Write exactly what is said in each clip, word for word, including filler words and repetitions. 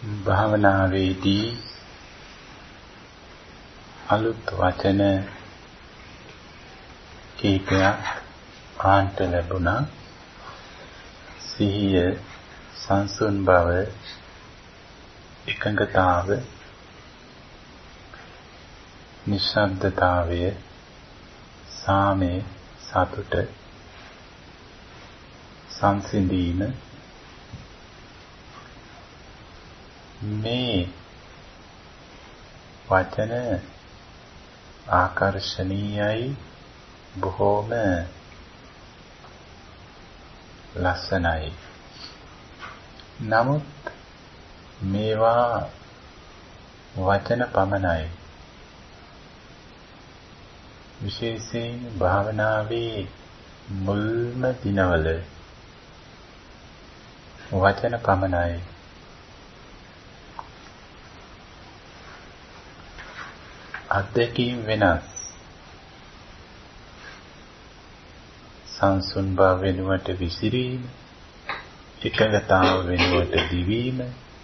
භාවනාවේදී අලුත් වචන කීපයක් ආන්ට ලැබුණා. සිහිය, සංසුන් බව, එකඟතාව, නිශ්ශබ්දතාවය, සාමය, සතුට, සංසිඳීම, මේ වචන ආකර්ෂණීයයි, බොහෝම ලස්සනයි. නමුත් මේවා වචන පමණයි. විශේෂයෙන් භාවනාවේ මුල්ම දිනවල වචන පමණයි. අත්දැකීම් වෙනස්. සංසුන් බව වෙනුවට විසිරීම, එකඟතාව වෙනුවට දිවීම,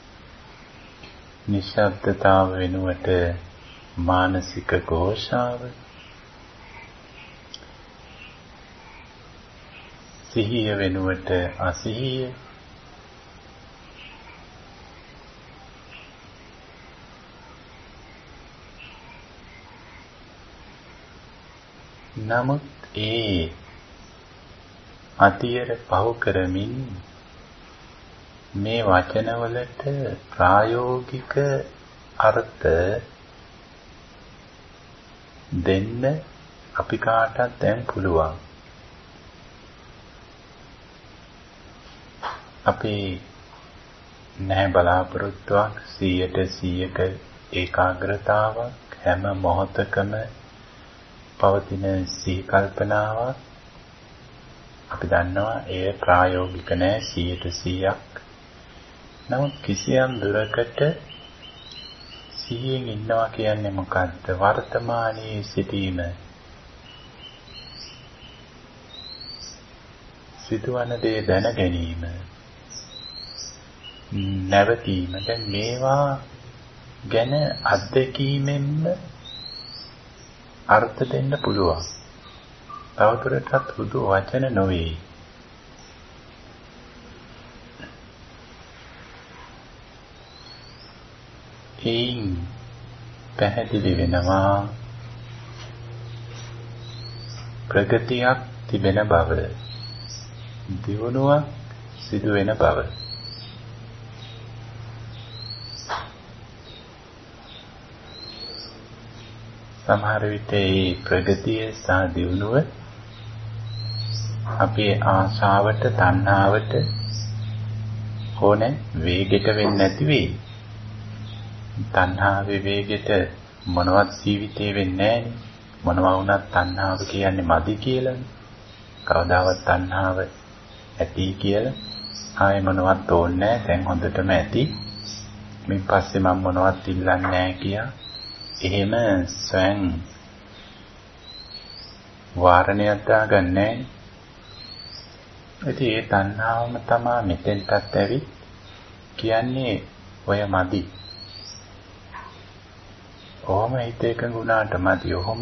නිශ්ශබ්දතාව වෙනුවට මානසික ഘോഷාව, සිහිය වෙනුවට අසිහිය, නමුත් ඒ අතියර පහු කරමින් මේ වචනවලට ප්‍රායෝගික අර්ථ දෙන්න අපි කාටත් දැන් පුළුවන්. අපි නැහැ බලාපොරොත්තුවක් සීයට සීයක ඒකාග්‍රතාවක් හැම මොහොතකම පවතින සිහි කල්පනාවක් අපි දන්නවා ඒ ප්‍රායෝගික නෑ සීයට සීයක්. නමුත් කිසියම් දුරකට සිහියෙන් ඉන්නවා කියන්නේ මොකද්ද? වර්තමානයේ සිටීම. සිදුවන දේ දැන ගැනීම. නැවතීම. දැන් මේවා ගැන අත්දැකීමෙන්ම අර්ථ දෙන්න පුළුවන්. තවදුරටත් හුදු වචන නොවේ. එයින් පැහැදිලි වෙනවා ප්‍රගතියක් තිබෙන බව, දියුණුවක් සිදු වෙන බව. සමහර විට මේ ප්‍රගතිය සහ දියුණුව අපේ ආශාවට, තණ්හාවට ඕනේ වේගෙට වෙන්නේ නැති වෙයි. තණ්හාවේ වේගෙට මොනවත් ජීවිතේ වෙන්නේ නැහැ. මොනවා වුණත් තණ්හාව කියන්නේ මදි කියලානේ. කවදාවත් තණ්හාව ඇති කියලා ආයේ මොනවත් ඕනේ නැහැ. දැන් හොඳටම ඇති. මින් පස්සේ මම මොනවත් ඉල්ලන්නේ නැහැ කියා එහෙම ස්වයං වාරණයක් දාගන්නේ. ඉතින් ඒ තණ්හාවම තමයි මෙතෙන්ටත් ඇවිත් කියන්නේ ඔය මදි. ඔහොම හිත එකඟ වුණාට මදි. ඔහොම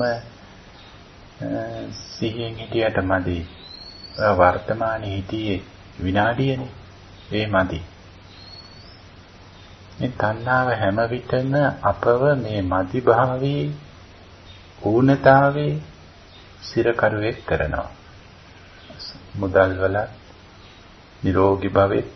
සිහියෙන් හිටියට මදි. වර්තමානයේ හිටියේ විනාඩියනේ. ඒ මදි. මේ තණ්හාව හැම විටම අපව මේ මදි භාවයේ ඌනතාවේ සිරකරුවෙක් කරනවා. මුදල් වල නිරෝගී භවෙත්,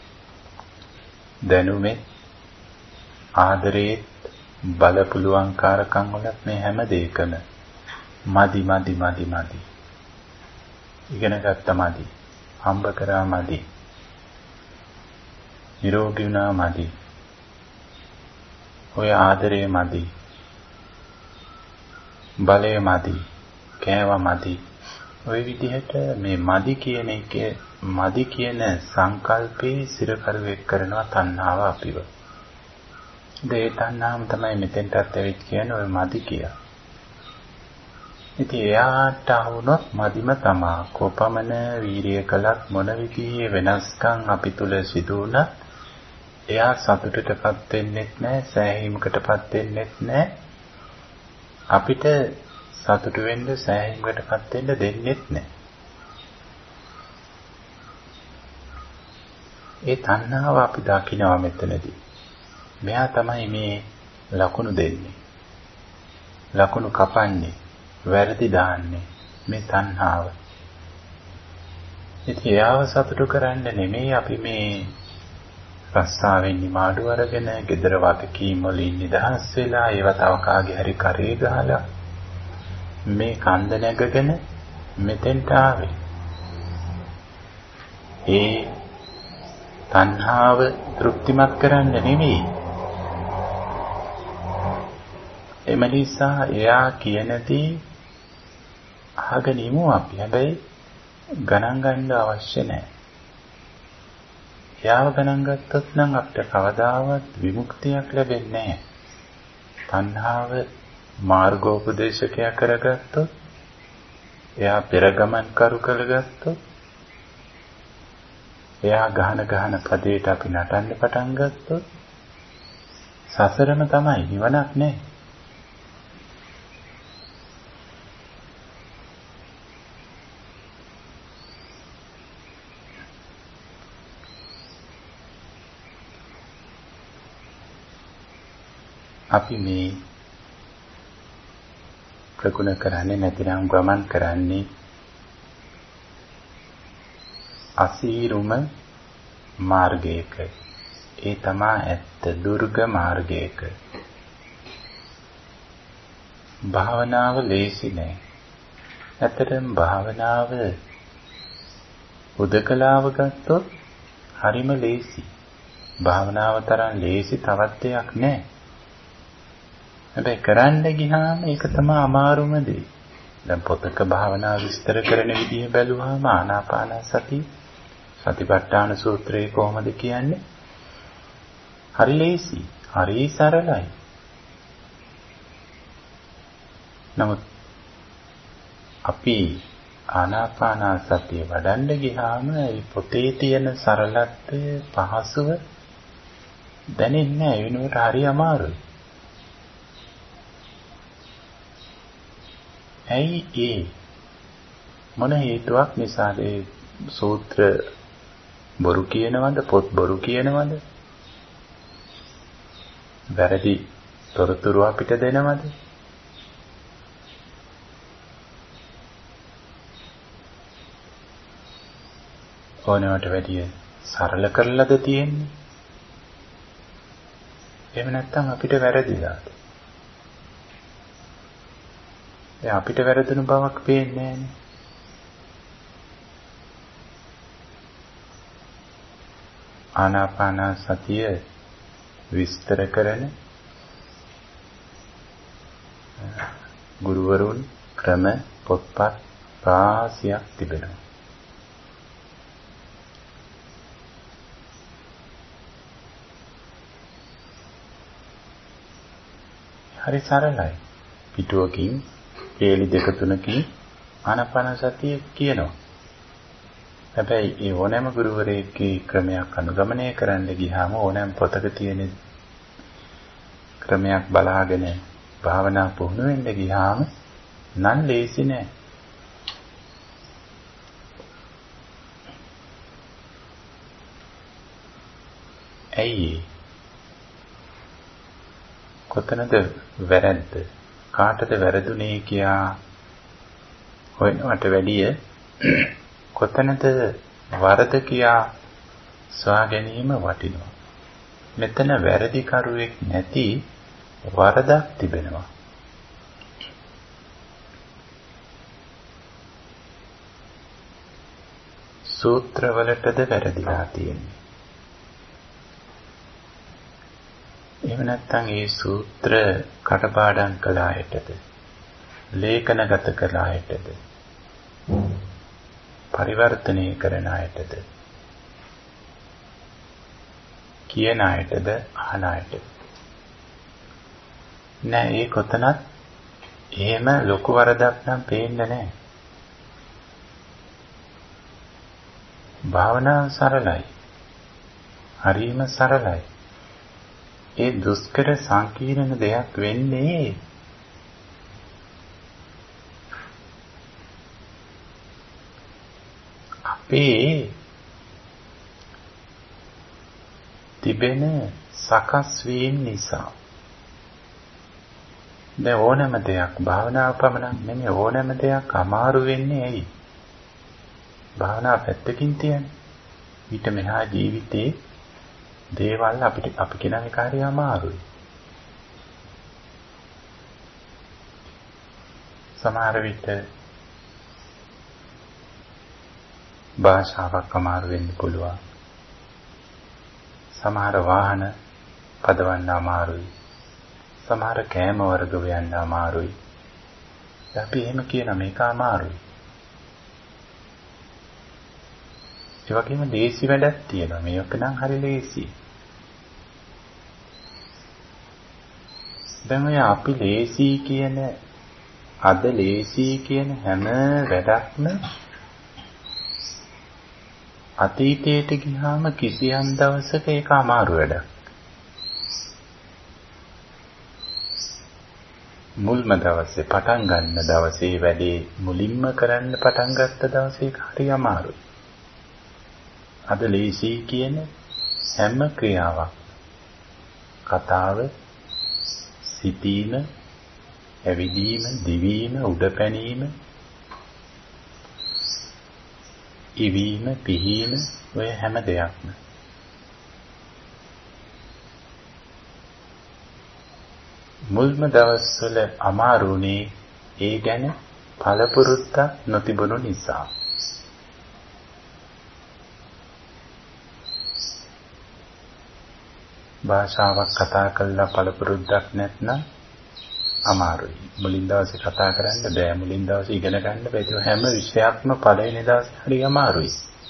දැනුමේ, ආදරේ, බල පුළුවන්කාරකම් වලත් මේ හැම දෙයකම මදි මදි මදි මදි. ඉගෙන ගත්ත මදි, හම්බ කරා මදි, නිරෝගී වුණා මදි. ඔය ආදරේ මදි, බලය මදි, කෑවා මදි. ඔය විදිහට මේ මදි කියන එක මදි කියන සංකල්පේ සිරකරුවෙක් කරනවා තණ්හාව අපිව. ඒ තණ්හාවම තමයි මෙතෙන්ටත් ඇවිත් කියන්නේ ඔය මදි කියලා. ඉතින් එයාට වුණොත් මදිම තමා. කොපමණ වීරිය කළත් මොන විදිහේ වෙනස්කම් අපි තුල සිදු වුණත් එයා සතුටටපත් වෙන්නෙත් නැහැ, සෑහීමකටපත් වෙන්නෙත් නැහැ. අපිට සතුට වෙන්න, සෑහීමකටපත් වෙන්න දෙන්නෙත් නැහැ. ඒ තණ්හාව අපි දකිනවා මෙතනදී. මෙයා තමයි මේ ලකුණු දෙන්නේ. ලකුණු කපන්නේ, වැරදි දාන්නේ මේ තණ්හාව. ඉතින් එයාව සතුටු කරන්න නෙමෙයි අපි මේ රස්සාවෙන් නිමාඩු අරගෙන, gedara වගකීම් වලින් නිදහස් වෙලා, ඒව තව කාගේ හරි කරේ ගහලා මේ කන්ද නැගගෙන මෙතෙන්ට ආවේ. ඒ තණ්හාව තෘප්තිමත් කරන්න නෙමෙයි. එම නිසා එයා කියන දේ අහගෙන ඉමු අපි. හැබැයි ගණන් ගන්න අවශ්‍ය නැහැ. එයාව ගණන් ගත්තොත් නම් අපිට කවදාවත් විමුක්තියක් ලැබෙන්නේ නැහැ. තණ්හාව මාර්ගෝපදේශකයා කරගත්තොත්, එයා පෙරගමන් කරු කරගත්තොත්, එයා ගහන ගහන පදේට අපි නටන්න පටන් ගත්තොත් සසරම තමයි, නිවනක් නැහැ. අපි මේ ප්‍රගුණ කරන්නේ නැතිනම් ගමන් කරන්නේ අසීරුම මාර්ගයක. ඒ තමයි ඇත්ත දුර්ග මාර්ගයක. භාවනාව ලේසි නෑ. ඇත්තටම භාවනාව උදකලාව ගත්තොත් හරිම ලේසි. භාවනාව තරම් ලේසි තවත් දෙයක් නෑ. හැබැයි කරන්න ගියාම ඒක තමයි අමාරුම දේ. දැන් පොතක භාවනා විස්තර කරන විදිහ බැලුවාම ආනාපාන සති සතිපට්ඨාන සූත්‍රයේ කොහොමද කියන්නේ? හරි ලේසි, හරි සරලයි. නමුත් අපි ආනාපාන සතිය වඩන්න ගියාම මේ පොතේ තියෙන සරලත්වය, පහසුව දැනෙන්නේ නැහැ. ඒ වෙනුවට හරි අමාරුයි. ඇයි ඒ? මොන හේතුවක් නිසාද ඒ සූත්‍ර බොරු කියනවද? පොත් බොරු කියනවද? වැරදි තොරතුරු අපිට දෙනවද? ඕනෑමට වැඩිය සරල කරලාද තියෙන්නේ? එහෙම නැත්නම් අපිට වැරදිලාද? දැන් අපිට වැරදුණු බවක් පේන්නේ නැහැනේ. ආනාපාන සතිය විස්තර කරන ගුරුවරුන් ක්‍රම පොත්පත් රාශියක් තිබෙනවා. හරි සරලයි. පිටුවකින් පේලි දෙක තුනකින් ආනාපාන සතිය කියනවා. හැබැයි ඒ ඕනෑම ගුරුවරයෙක්ගේ ක්‍රමයක් අනුගමනය කරන්න ගියාම, ඕනෑම පොතක තියෙන ක්‍රමයක් බලාගෙන භාවනා පුහුණු වෙන්න ගියාම නම් ලේසි නෑ. ඇයි? කොතනද වැරද්ද? කාටද වැරදුනේ කියා හොයනවට වැඩිය කොතනද වරද කියා සොයා ගැනීම වටිනවා. මෙතන වැරදි කරුවෙක් නැති වරදක් තිබෙනවා. සූත්‍රවලටද වැරදිලා තියෙන්නේ. එහෙම නැත්නම් ඒ සූත්‍ර කටපාඩම් කළ අයටද, ලේඛනගත කළ අයටද, පරිවර්තනය කරන අයටද, කියන අයටද, අහන අයටද? නෑ, ඒ කොතනත් එහෙම ලොකු වරදක් නම් පේන්නේ නෑ. භාවනාව සරලයි. හරිම සරලයි. ඒ දුෂ්කර සංකීර්ණ දෙයක් වෙන්නේ අපේ තිබෙන සකස් වීම නිසා. දැන් ඕනෑම දෙයක් භාවනාව පමණක් නෙමෙයි ඕනෑම දෙයක් අමාරු වෙන්නේ ඇයි? භාවනාව පැත්තකින් තියන්නේ. ඊට මෙහා ජීවිතේ දේවල් අපිට අපි කියන එක හරිය අමාරුයි. සමහර විට භාෂාවක් අමාරු වෙන්න පුළුවන්. සමහර වාහන පදවන්න අමාරුයි. සමහර කෑම වර්ග හොයන්න අමාරුයි. අපි එහෙම කියන මේක අමාරුයි. ඒ වගේම ලේසි වැඩක් තියෙනවා. මේක නම් හරි ලේසි. දැන් ඔය අපි ලේසි කියන අද ලේසි කියන හැම වැඩක්ම අතීතයට ගියාම කිසියම් දවසක ඒක අමාරු වැඩක්. මුල්ම දවසේ පටන් ගන්න දවසේ වැඩේ මුලින්ම කරන්න පටන් ගත්ත දවසේ හරි අමාරුයි. අද ලේසි කියන හැම ක්‍රියාවක් කතාව සිටීම ඇවිදීම දිවීම උඩ පැනීම ඉවීම පිහීම ඔය හැම දෙයක්ම මුල්ම දවස්වල අමාරුනේ ඒ ගැන පළපුරුද්දක් නොතිබුණු නිසා. භාෂාවක් කතා කළා පළපුරුද්දක් නැත්නම් අමාරුයි. මුලින් දවසේ කතා කරන්න බෑ. මුලින් දවසේ ඉගෙන ගන්න බෑ. ඒ හැම විෂයක්ම පළවෙනි දවසේ හරි අමාරුයි.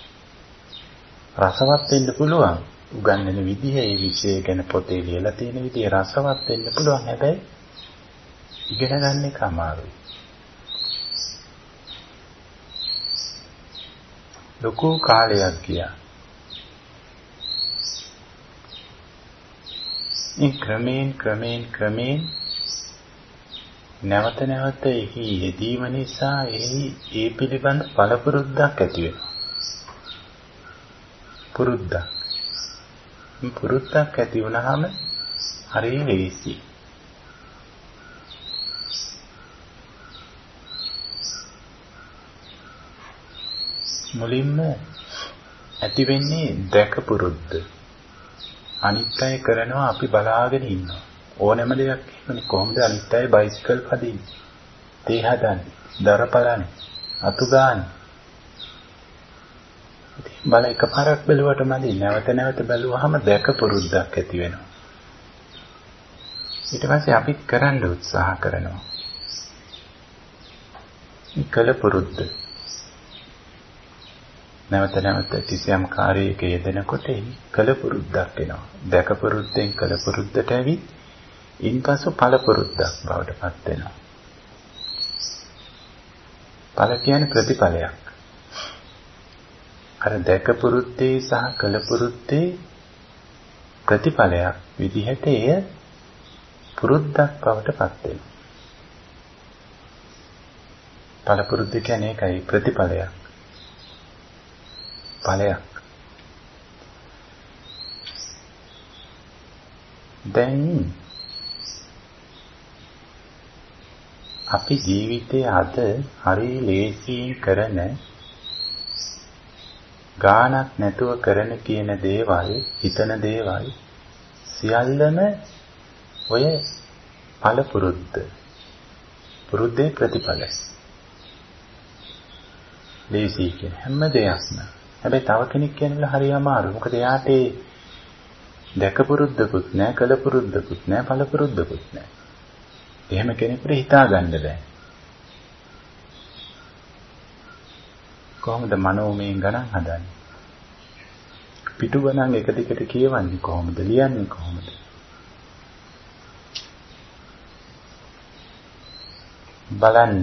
රසවත් වෙන්න පුළුවන්. උගන්වන විදිහ ඒ විෂය ගැන පොතේ ලියලා තියෙන විදිහ රසවත් වෙන්න පුළුවන්. හැබැයි ඉගෙන ගන්න එක අමාරුයි. ලොකු කාලයක් ගියා. මේ ක්‍රමයෙන් ක්‍රමයෙන් ක්‍රමයෙන් නැවත නැවත එහි යෙදීම නිසා එහි ඒ පිළිබඳ පළපුරුද්දක් ඇති වෙනවා. පුරුද්දක්. පුරුද්දක් ඇති වුණාම හරිය ලේසි. මුලින්ම ඇති වෙන්නේ දැක පුරුද්ද. අනිත් අය කරනවා අපි බලාගෙන ඉන්නවා. ඕනෑම දෙයක් කියන්නේ කොහොමද අනිත් අය බයිසිකල් පදින්නේ, තේ හදන්නේ, දර පලන්නේ, අතු ගාන්නේ. ඉතින් බල එකපාරක් බැලුවට මදි. නැවත නැවත බැලුවාම දැක පුරුද්දක් ඇති වෙනවා. ඊට පස්සේ අපි කරන්න උත්සාහ කරනවා. කළ පුරුද්ද. නැවත නැවත කිසියම් කාර්යයක යෙදෙනකොට කළ පුරුද්දක් වෙනවා. දැක පුරුද්දෙන් කළ පුරුද්දට ඇවිත් ඉන්පසු ඵල පුරුද්දක් බවට පත් වෙනවා. ඵල කියන්නේ ප්‍රතිඵලයක්. අර දැක පුරුද්දේ සහ කළ පුරුද්දේ ප්‍රතිඵලයක් විදිහට එය පුරුද්දක් බවට පත් වෙනවා. ඵල පුරුද්ද කියන්නේ ඒකයි ප්‍රතිඵලයක්. ඵලයක්. දැන් අපි ජීවිතයේ අද හරි ලේසියෙන් කරන ගානක් නැතුව කරන කියන දේවල්, හිතන දේවල් සියල්ලම ඔය ඵල පුරුද්ද. පුරුද්දේ ප්‍රතිඵල. ලේසි කියන හැම දෙයක්ම. හැබැයි තව කෙනෙක් කියනලා හරි අමාරු. මොකද එයාට දැක පුරුද්දකුත් නැහැ, කළ පුරුද්දකුත් නැහැ, ඵල පුරුද්දකුත් නැහැ. එහෙම කෙනෙකුට හිතා ගන්න බෑ. කොහොමද මනෝමයෙන් ගණන් හදන්නේ? පිටු ගණන් එක දිගට කියවන්නේ කොහොමද? ලියන්නේ කොහොමද? බලන්න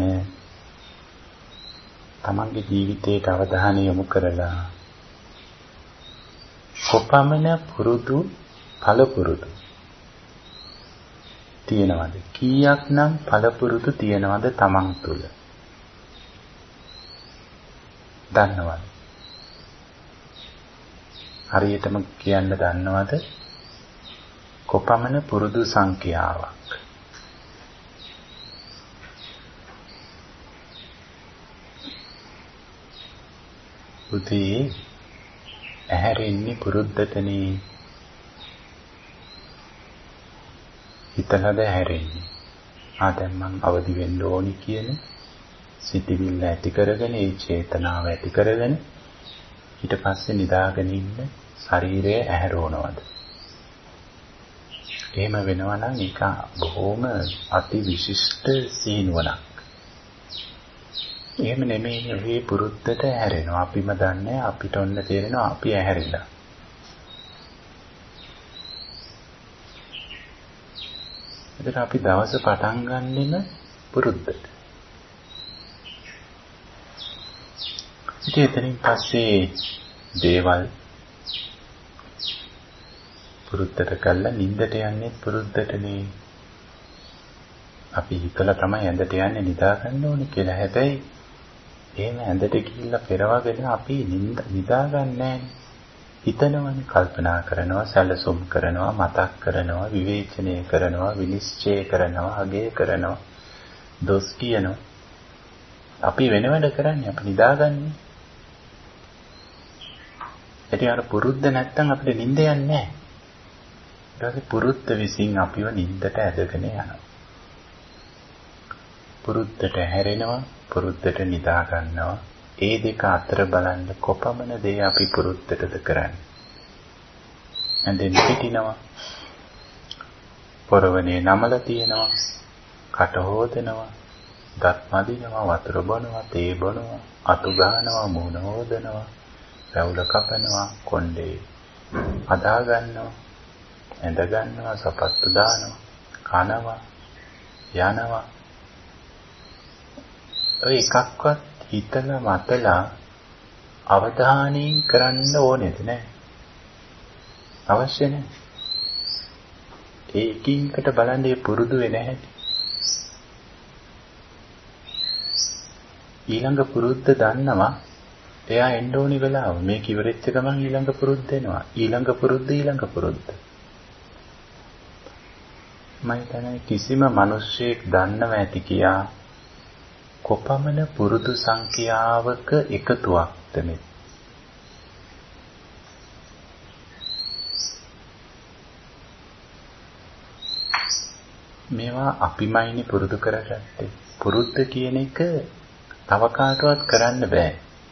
තමන්ගේ ජීවිතයට අවධානය යොමු කරලා කොපමණ පුරුදු ඵල පුරුදු තියෙනවද? කීයක්නම් පළපුරුදු තියෙනවද තමන් තුළ? දන්නවද? හරියටම කියන්න දන්නවද? කොපමණ පුරුදු සංඛ්‍යාවක්? පුතේ ඇහැරෙන්නේ පුරුද්දටනේ. හිතලද ඇහැරෙන්නේ? ආ දැන් මං අවදි වෙන්න ඕනි කියන සිතිවිල්ල ඇති කරගෙන ඒ චේතනාව ඇති කරගෙන ඊට පස්සේ නිදාගෙන ඉන්න ශරීරය ඇහැරවනවද? එහෙම වෙනවා නම් ඒක බොහොම අති විශිෂ්ට සීනුවණක්. එහෙම නෙමෙයි ඔහේ පුරුද්දට ඇහැරෙනවා. අපිම දන්නේ අපිට ඔන්න තේරෙනවා අපි ඇහැරිලා. එතන අපි දවස පටන් ගන්නෙම පුරුද්දට. ඉතින් එතනින් පස්සේ දේවල් පුරුද්දට කළා නිින්දට යන්නේ පුරුද්දටනේ. අපි හිතලා තමයි ඇඳට යන්නේ නිදා ගන්න ඕනේ කියලා. හැබැයි එහෙම ඇඳට ගිහිල්ලා පෙරවගෙන අපි නිින්ද නිදා ගන්නෑ. හිතනවනේ, කල්පනා කරනවා, සැලසුම් කරනවා, මතක් කරනවා, විවේචනය කරනවා, විනිශ්චය කරනවා, අගය කරනවා, දොස් කියනවා. අපි වෙන වැඩ කරන්නේ අපි නිදාගන්නේ. ඒටි අර පුරුද්ද නැත්තම් අපිට නිින්ද යන්නේ නැහැ. ඊට පස්සේ පුරුද්ද විසින් අපිව නිින්දට ඇදගෙන යනවා. පුරුද්දට හැරෙනවා, පුරුද්දට නිදා ගන්නවා. ඒ දෙක අතර බලන්න කොපමණ දේ අපි පුරුද්දටද කරන්නේ. ඇඳෙන් පිටිනවා, පොරවනේ නමල තියෙනවා, කට හොදනවා, දත් මදිනවා, වතුර බොනවා, තේ බොනවා, අතු ගන්නවා, මූණ හොදනවා, රැවුල කපනවා, කොණ්ඩේ අදා ගන්නවා, ඇඳ ගන්නවා, සපත්තු දානවා, කනවා, යනවා. ඔය එකක්වත් හිතලා මතලා අවධානයෙන් කරන්න ඕනේද නැහැ? අවශ්‍ය නැහැ. ඒකින්කට බලන්නේ පුරුදු වෙන්නේ නැහැ. ඊළඟ පුරුද්ද දන්නවා. එයා එන්න ඕනි වෙලාව මේක ඉවරෙච්ච ගමන් ඊළඟ පුරුද්ද එනවා. ඊළඟ පුරුද්ද ඊළඟ පුරුද්ද. මම හිතන්නේ කිසිම මිනිහෙක් දන්නව ඇති කියා කොපමණ පුරුදු සංඛ්‍යාවක එකතුවක්ද මේ? මේවා අපිමයිනේ පුරුදු කරගත්තේ. පුරුද්ද කියන එක තව කාටවත් කරන්න බෑ.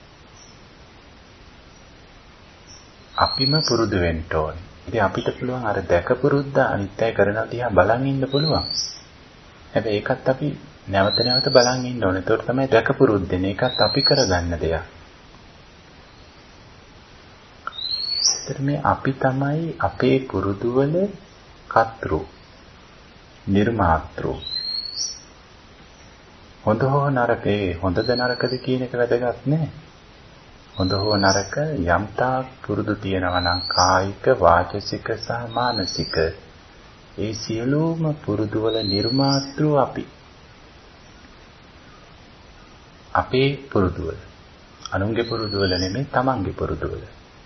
අපිම පුරුදු වෙන්න ඕනේ. ඉතින් අපිට පුළුවන් අර දැක පුරුද්ද අනිත් අය කරන දිහා බලන් ඉන්න පුළුවන්. හැබැයි ඒකත් අපි නැවත නැවත බලන් ඉන්න ඕනේ. ඒකට තමයි දැක පුරුද්දෙන. ඒකත් අපි කරගන්න දෙයක්. ඒතර මේ අපි තමයි අපේ පුරුදුවල කර්තෘ, නිර්මාතෘ. හොඳ හෝ නරකේ හොඳද නරකද කියන එක වැදගත් නෑ. හොඳ හෝ නරක යම් තාක් පුරුදු තියෙනවා නම් කායික, වාචසික සහ මානසික ඒ සියලුම පුරුදුවල නිර්මාතෘ අපි. අපේ පුරුදුවල. අනුන්ගේ පුරුදුවල නෙමෙයි, තමන්ගේ පුරුදුවල.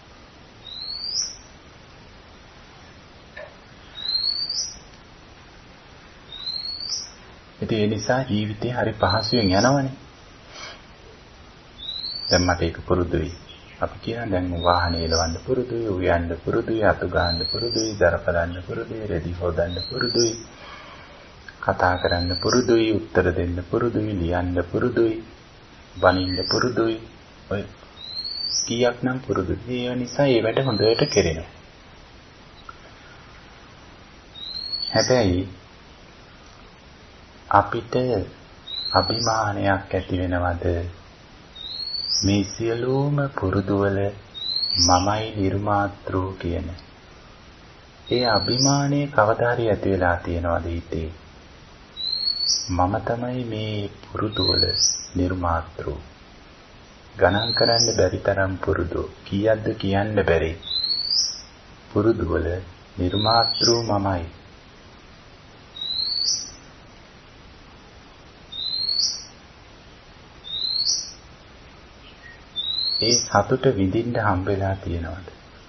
ඉතින් ඒ නිසා ජීවිතේ හරි පහසුවෙන් යනවනේ. දැන් මට ඒක පුරුදුයි. අපි කියන දැන් වාහනේ එලවන්න පුරුදුයි, උයන්න පුරුදුයි, අතු ගන්න පුරුදුයි, දරපලන්න පුරුදුයි, රෙදි හොදන්න පුරුදුයි, කතා කරන්න පුරුදුයි, උත්තර දෙන්න පුරුදුයි, ලියන්න පුරුදුයි, බනින්න පුරුදුයි. ඔය කීයක් නම් පුරුදුයි. ඒ නිසා ඒ වැඩ හොඳට කෙරෙනවා. හැබැයි අපිට අභිමානයක් ඇති වෙනවද මේ සියලුම පුරුදුවල මමයි නිර්මාතෘ කියන ඒ අභිමානයේ කවදා හරි ඇති වෙලා තියෙනවද හිතේ? මම තමයි මේ පුරුදුවල නිර්මාතෘ. ගණන් කරන්න බැරි තරම් පුරුදු. කීයක්ද කියන්න බැරි. පුරුදුවල නිර්මාතෘ මමයි. ඒ සතුට විඳින්න හම්බෙලා තියෙනවද?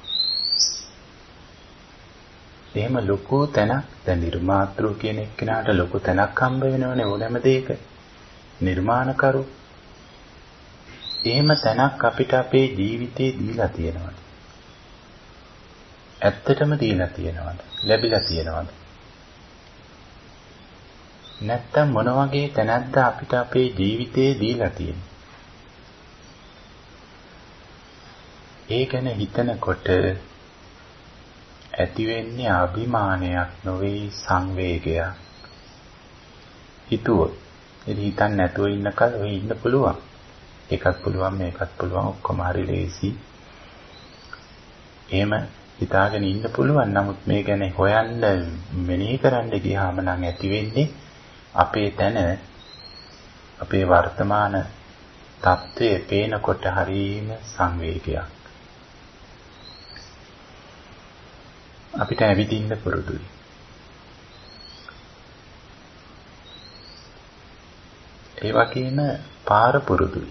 එහෙම ලොකු තැනක් දැන් නිර්මාතෘ කියන එක්කෙනාට ලොකු තැනක් හම්බ වෙනවනේ ඕනෑම දෙයක. නිර්මාණකරු. එහෙම තැනක් අපිට අපේ ජීවිතේ දීලා තියෙනවද? ඇත්තටම දීලා තියෙනවද? ලැබිලා තියෙනවද? නැත්තම් මොන වගේ තැනක්ද අපිට අපේ ජීවිතේ දීලා තියෙන්නේ? ඒ ගැන හිතනකොට ඇති වෙන්නේ අභිමානයක් නොවේ සංවේගයක්. හිතුවොත් ඉතින් හිතන්නේ නැතුව ඉන්න කල ඔය ඉන්න පුළුවන්. ඒකත් පුළුවන් මේකත් පුළුවන් ඔක්කොම හරි ලේසි. එහෙම හිතාගෙන ඉන්න පුළුවන්. නමුත් මේ ගැන හොයන්න මෙනෙහි කරන්න ගියාම නම් ඇති වෙන්නේ අපේ තන අපේ වර්තමාන තත්ත්වයේ පේනකොට හරීම සංවේගයක්. අපිට ඇවිදින්න පුරුදුයි. ඒ වගේම පාර පුරුදුයි.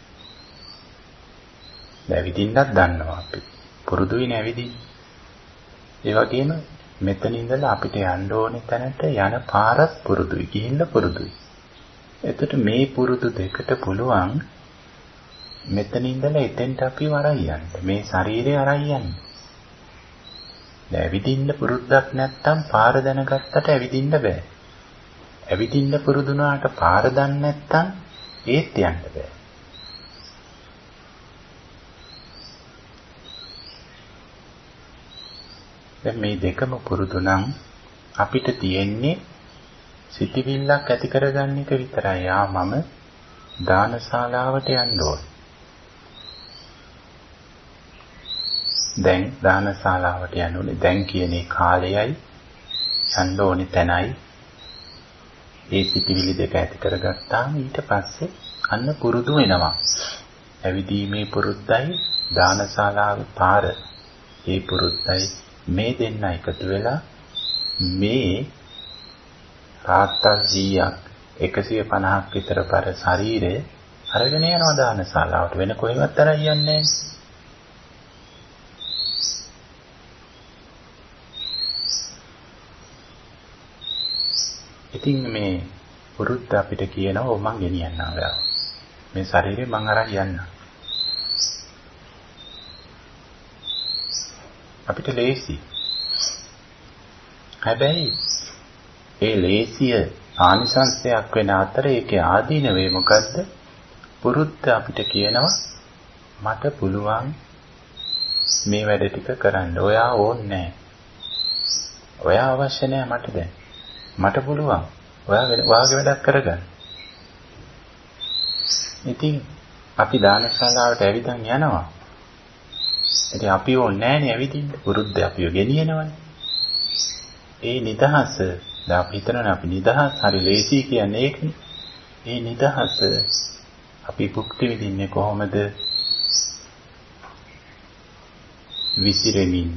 ඇවිදින්නත් දන්නවා අපි. පුරුදුයි නැවිදින්න. ඒ වගේම මෙතන ඉඳලා අපිට යන්න ඕනේ තැනට යන පාරත් පුරුදුයි. ගිහින්න පුරුදුයි. එතකොට මේ පුරුදු දෙකට පුළුවන් මෙතන ඉඳලා එතෙන්ට අපි වරයි යන්න. මේ ශරීරය අරයි යන්න. ඇවිදින්න පුරුද්දක් නැත්තම් පාර දැනගත්තට ඇවිදින්න බෑ. ඇවිදින්න පුරුදුනාට පාර දන්නේ නැත්තම් ඒත් යන්න බෑ. දැන් මේ දෙකම පුරුදු නම් අපිට තියෙන්නේ සිතිවිල්ලක් ඇති කරගන්න එක විතරයි. ආ මම දානශාලාවට යන්න ඕන. දැන් දානශාලාවට යන්න ඕනේ. දැන් කියන්නේ කාලයයි යන්න ඕනේ තැනයි. ඒ සිතිවිලි දෙක ඇති කරගත්තාම ඊට පස්සේ අන්න පුරුදු වෙනවා. ඇවිදීමේ පුරුද්දයි දානශාලාවේ පාර ඒ පුරුද්දයි මේ දෙන්න එකතු වෙලා මේ රාත්තල් සීයක් එකසිය පනහක් විතර පර ශරීරය අරගෙන යනවා දානශාලාවට. වෙන කොහෙවත් තරයි යන්නේ නැහැ. ඉතින් මේ පුරුද්ද අපිට කියනවා ඔව් මං ගෙනියන්නම් ඔයාව. මේ ශරීරය මං අරන් යන්න. අපිට ලේසි. හැබැයි ඒ ලේසිය ආනිසංසයක් වෙන අතර ඒකේ ආදීනවේ මොකද්ද? පුරුද්ද අපිට කියනවා මට පුළුවන් මේ වැඩ ටික කරන්න. ඔයා ඕනේ නැහැ. ඔයා අවශ්‍ය නැහැ මට දැන්. මට පුළුවන්. ඔයා වාගේ වැඩක් කරගන්න. ඉතින් අපි දානශාලාවට ඇවිදන් යනවා. ඉතින් අපි ඕනේ නැහැනේ ඇවිදින්න. පුරුද්ද අපිව ගෙනියනවනේ. ඒ නිදහස දැන් අපි හිතනවා අපි නිදහස් හරි ලේසි කියන්නේ ඒකනේ. ඒ නිදහස අපි භුක්ති විඳින්නේ කොහොමද? විසිරෙමින්.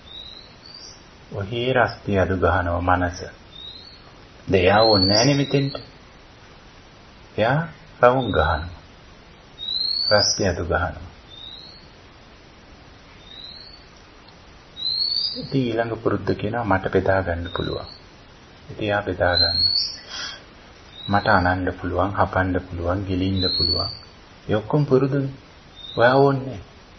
ඔහේ රස්ති අඩු ගහනවා මනස. දෙයා ඕනේ නැනේ මෙතෙන්ට. එයා රවුම් ගහනවා. රස්ති අඩු ගහනවා. ඉතින් ඊළඟ පුරුද්ද කියනවා මට බෙදා ගන්න පුළුවන්. ඉතින් යා බෙදා ගන්න. මට අනන්න පුළුවන්, හපන්න පුළුවන්, ගිලින්න පුළුවන්. ඒ ඔක්කොම පුරුදුනේ. ඔයා ඕනේ.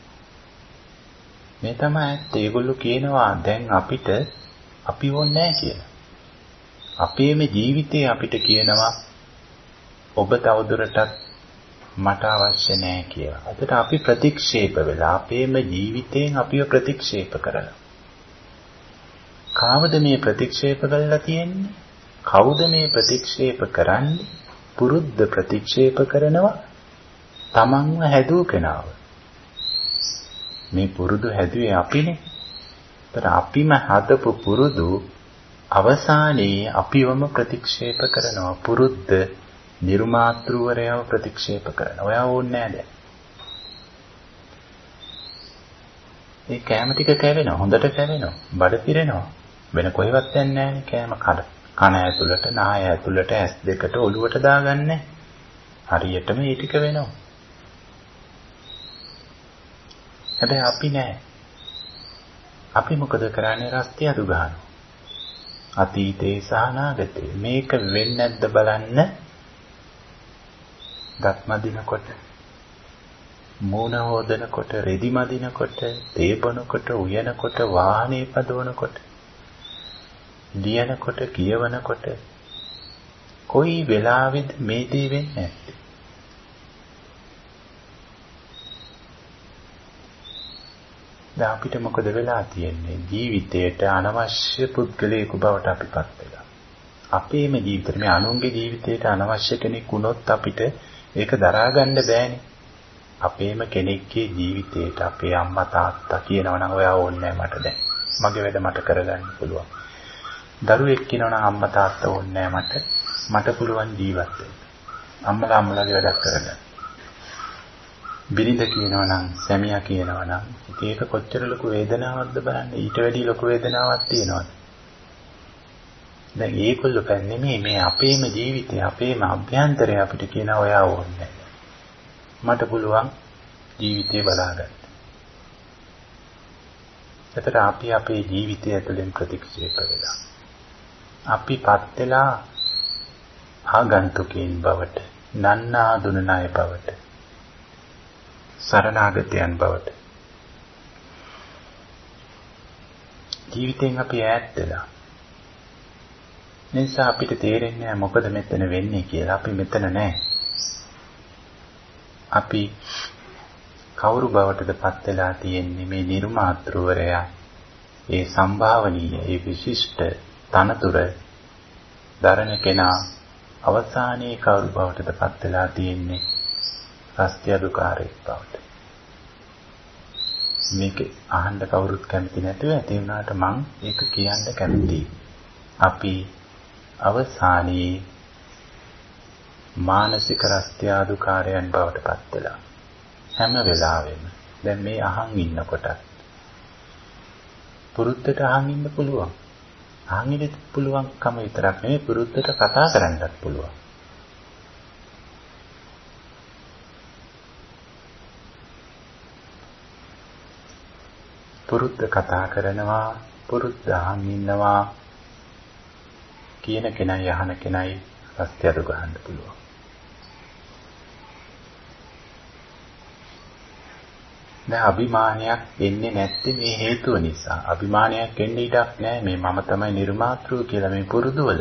මේ තමයි ඇත්ත. ඒගොල්ලෝ කියනවා දැන් අපිට අපි ඕනේ නැහැ කියලා. අපේ මේ ජීවිතේ අපිට කියනවා ඔබ තවදුරටත් මට අවශ්‍ය නැහැ කියලා. අදට අපි ප්‍රතික්ෂේප වෙලා අපේම ජීවිතයෙන් අපිව ප්‍රතික්ෂේප කරලා. කාවද මේ ප්‍රතික්ෂේප කරලා තියෙන්නේ? කවුද මේ ප්‍රතික්ෂේප කරන්නේ? පුරුද්ද ප්‍රතික්ෂේප කරනවා තමන්ව හැදූ කෙනාව. මේ පුරුදු හැදුවේ අපිනේ. ඒතර අපිම හදපු පුරුදු අවසානයේ අපිවම ප්‍රතික්ෂේප කරනවා. පුරුද්ද නිර්මාතෘවරයව ප්‍රතික්ෂේප කරනවා. ඔයා ඕනේ නැහැ දැන්. මේ කෑම ටික කැවෙනවා. හොඳට කැවෙනවා. බඩ පිරෙනවා. වෙන කොහෙවත් යන්නේ නැහැ කෑම කඩ. කන ඇතුළට, නාය ඇතුළට, ඇස් දෙකට, ඔළුවට දාගන්නේ. හරියටම ඒ ටික වෙනවා. හැබැයි අපි නෑ. අපි මොකද කරන්නේ? රස්ති අඩු ගන්නවා. අතීතේ සහ අනාගතේ මේක වෙන්නේ නැද්ද බලන්න. දත් මදිනකොට, මූණ හොදනකොට, රෙදි මදිනකොට, තේ බොනකොට, උයනකොට, වාහනේ පදවනකොට, ලියනකොට, කියවනකොට කොයි වෙලාවෙද මේ දේ වෙන්නේ නැත්තේ? දැන් අපිට මොකද වෙලා තියෙන්නේ? ජීවිතයට අනවශ්‍ය පුද්ගලයෙකු බවට අපිපත් වෙලා. අපේම ජීවිතේ මේ අනුන්ගේ ජීවිතයට අනවශ්‍ය කෙනෙක් වුණොත් අපිට ඒක දරා ගන්න බෑනේ. අපේම කෙනෙක්ගේ ජීවිතයට අපේ අම්මා තාත්තා කියනවා නම් ඔයා ඕනේ නැහැ මට දැන්. මගේ වැඩ මට කරගන්න පුළුවන්. දරුවෙක් කියනවා නම් අම්මා තාත්තා ඕනේ නැහැ මට. මට පුළුවන් ජීවත් වෙන්න. අම්මලා අම්මලාගේ වැඩක් කරගන්න. බිරිඳ කියනවා නම්, සැමියා කියනවා නම්, ඉතින් ඒක කොච්චර ලොකු වේදනාවක්ද බලන්න. ඊට වැඩි ලොකු වේදනාවක් තියෙනවද? දැන් ඒකොල්ල පැන්නේ මේ අපේම ජීවිතේ, අපේම අභ්‍යන්තරය අපිට කියන ඔයා ඕනේ. මට පුළුවන් ජීවිතේ බලාගන්න. එතකොට අපි අපේ ජීවිතය ඇතුළෙන් ප්‍රතික්ෂේප වෙලා. අපිපත් වෙලා ආගන්තුකයන් බවට, නන්නාඳුන ණය බවට, සරණාගතයන් බවට ජීවිතෙන් අපි ඈත් වෙලා. නිසා අපිට තේරෙන්නේ නැහැ මොකද මෙතන වෙන්නේ කියලා. අපි මෙතන නැහැ. අපි කවුරු බවටදපත් වෙලා තියෙන්නේ? මේ නිර්මාතෘවරයා, ඒ සම්භාවනීය, ඒ විශිෂ්ට තනතුර දරණ කෙනා අවසානයේ කවුරු බවටදපත් වෙලා තියෙන්නේ? රස්තියදුකාරයෙක් බවට. මේක අහන්න කවුරුත් කැමති නැතුව ඇති වුණාට මං ඒක කියන්න කැමතියි. අපි අවසානයේ මානසික රස්තියාදුකාරයන් බවට පත් වෙලා හැම වෙලාවෙම දැන් මේ අහන් ඉන්නකොට පුරුද්දට අහන් ඉන්න පුළුවන්. අහන් ඉන්න පුළුවන්කම විතරක් නෙවෙයි පුරුද්දට කතා කරන්නත් පුළුවන්. පුරුද්ද කතා කරනවා, පුරුද්ද අහන් ඉන්නවා කියන කෙනයි අහන කෙනයි රස්තියදු ගහන්න පුළුවන්. දැන් අභිමානයක් එන්නේ නැත්තේ මේ හේතුව නිසා. අභිමානයක් එන්න ඉඩක් නැහැ. මේ මම තමයි නිර්මාතෘ කියලා මේ පුරුදුවල.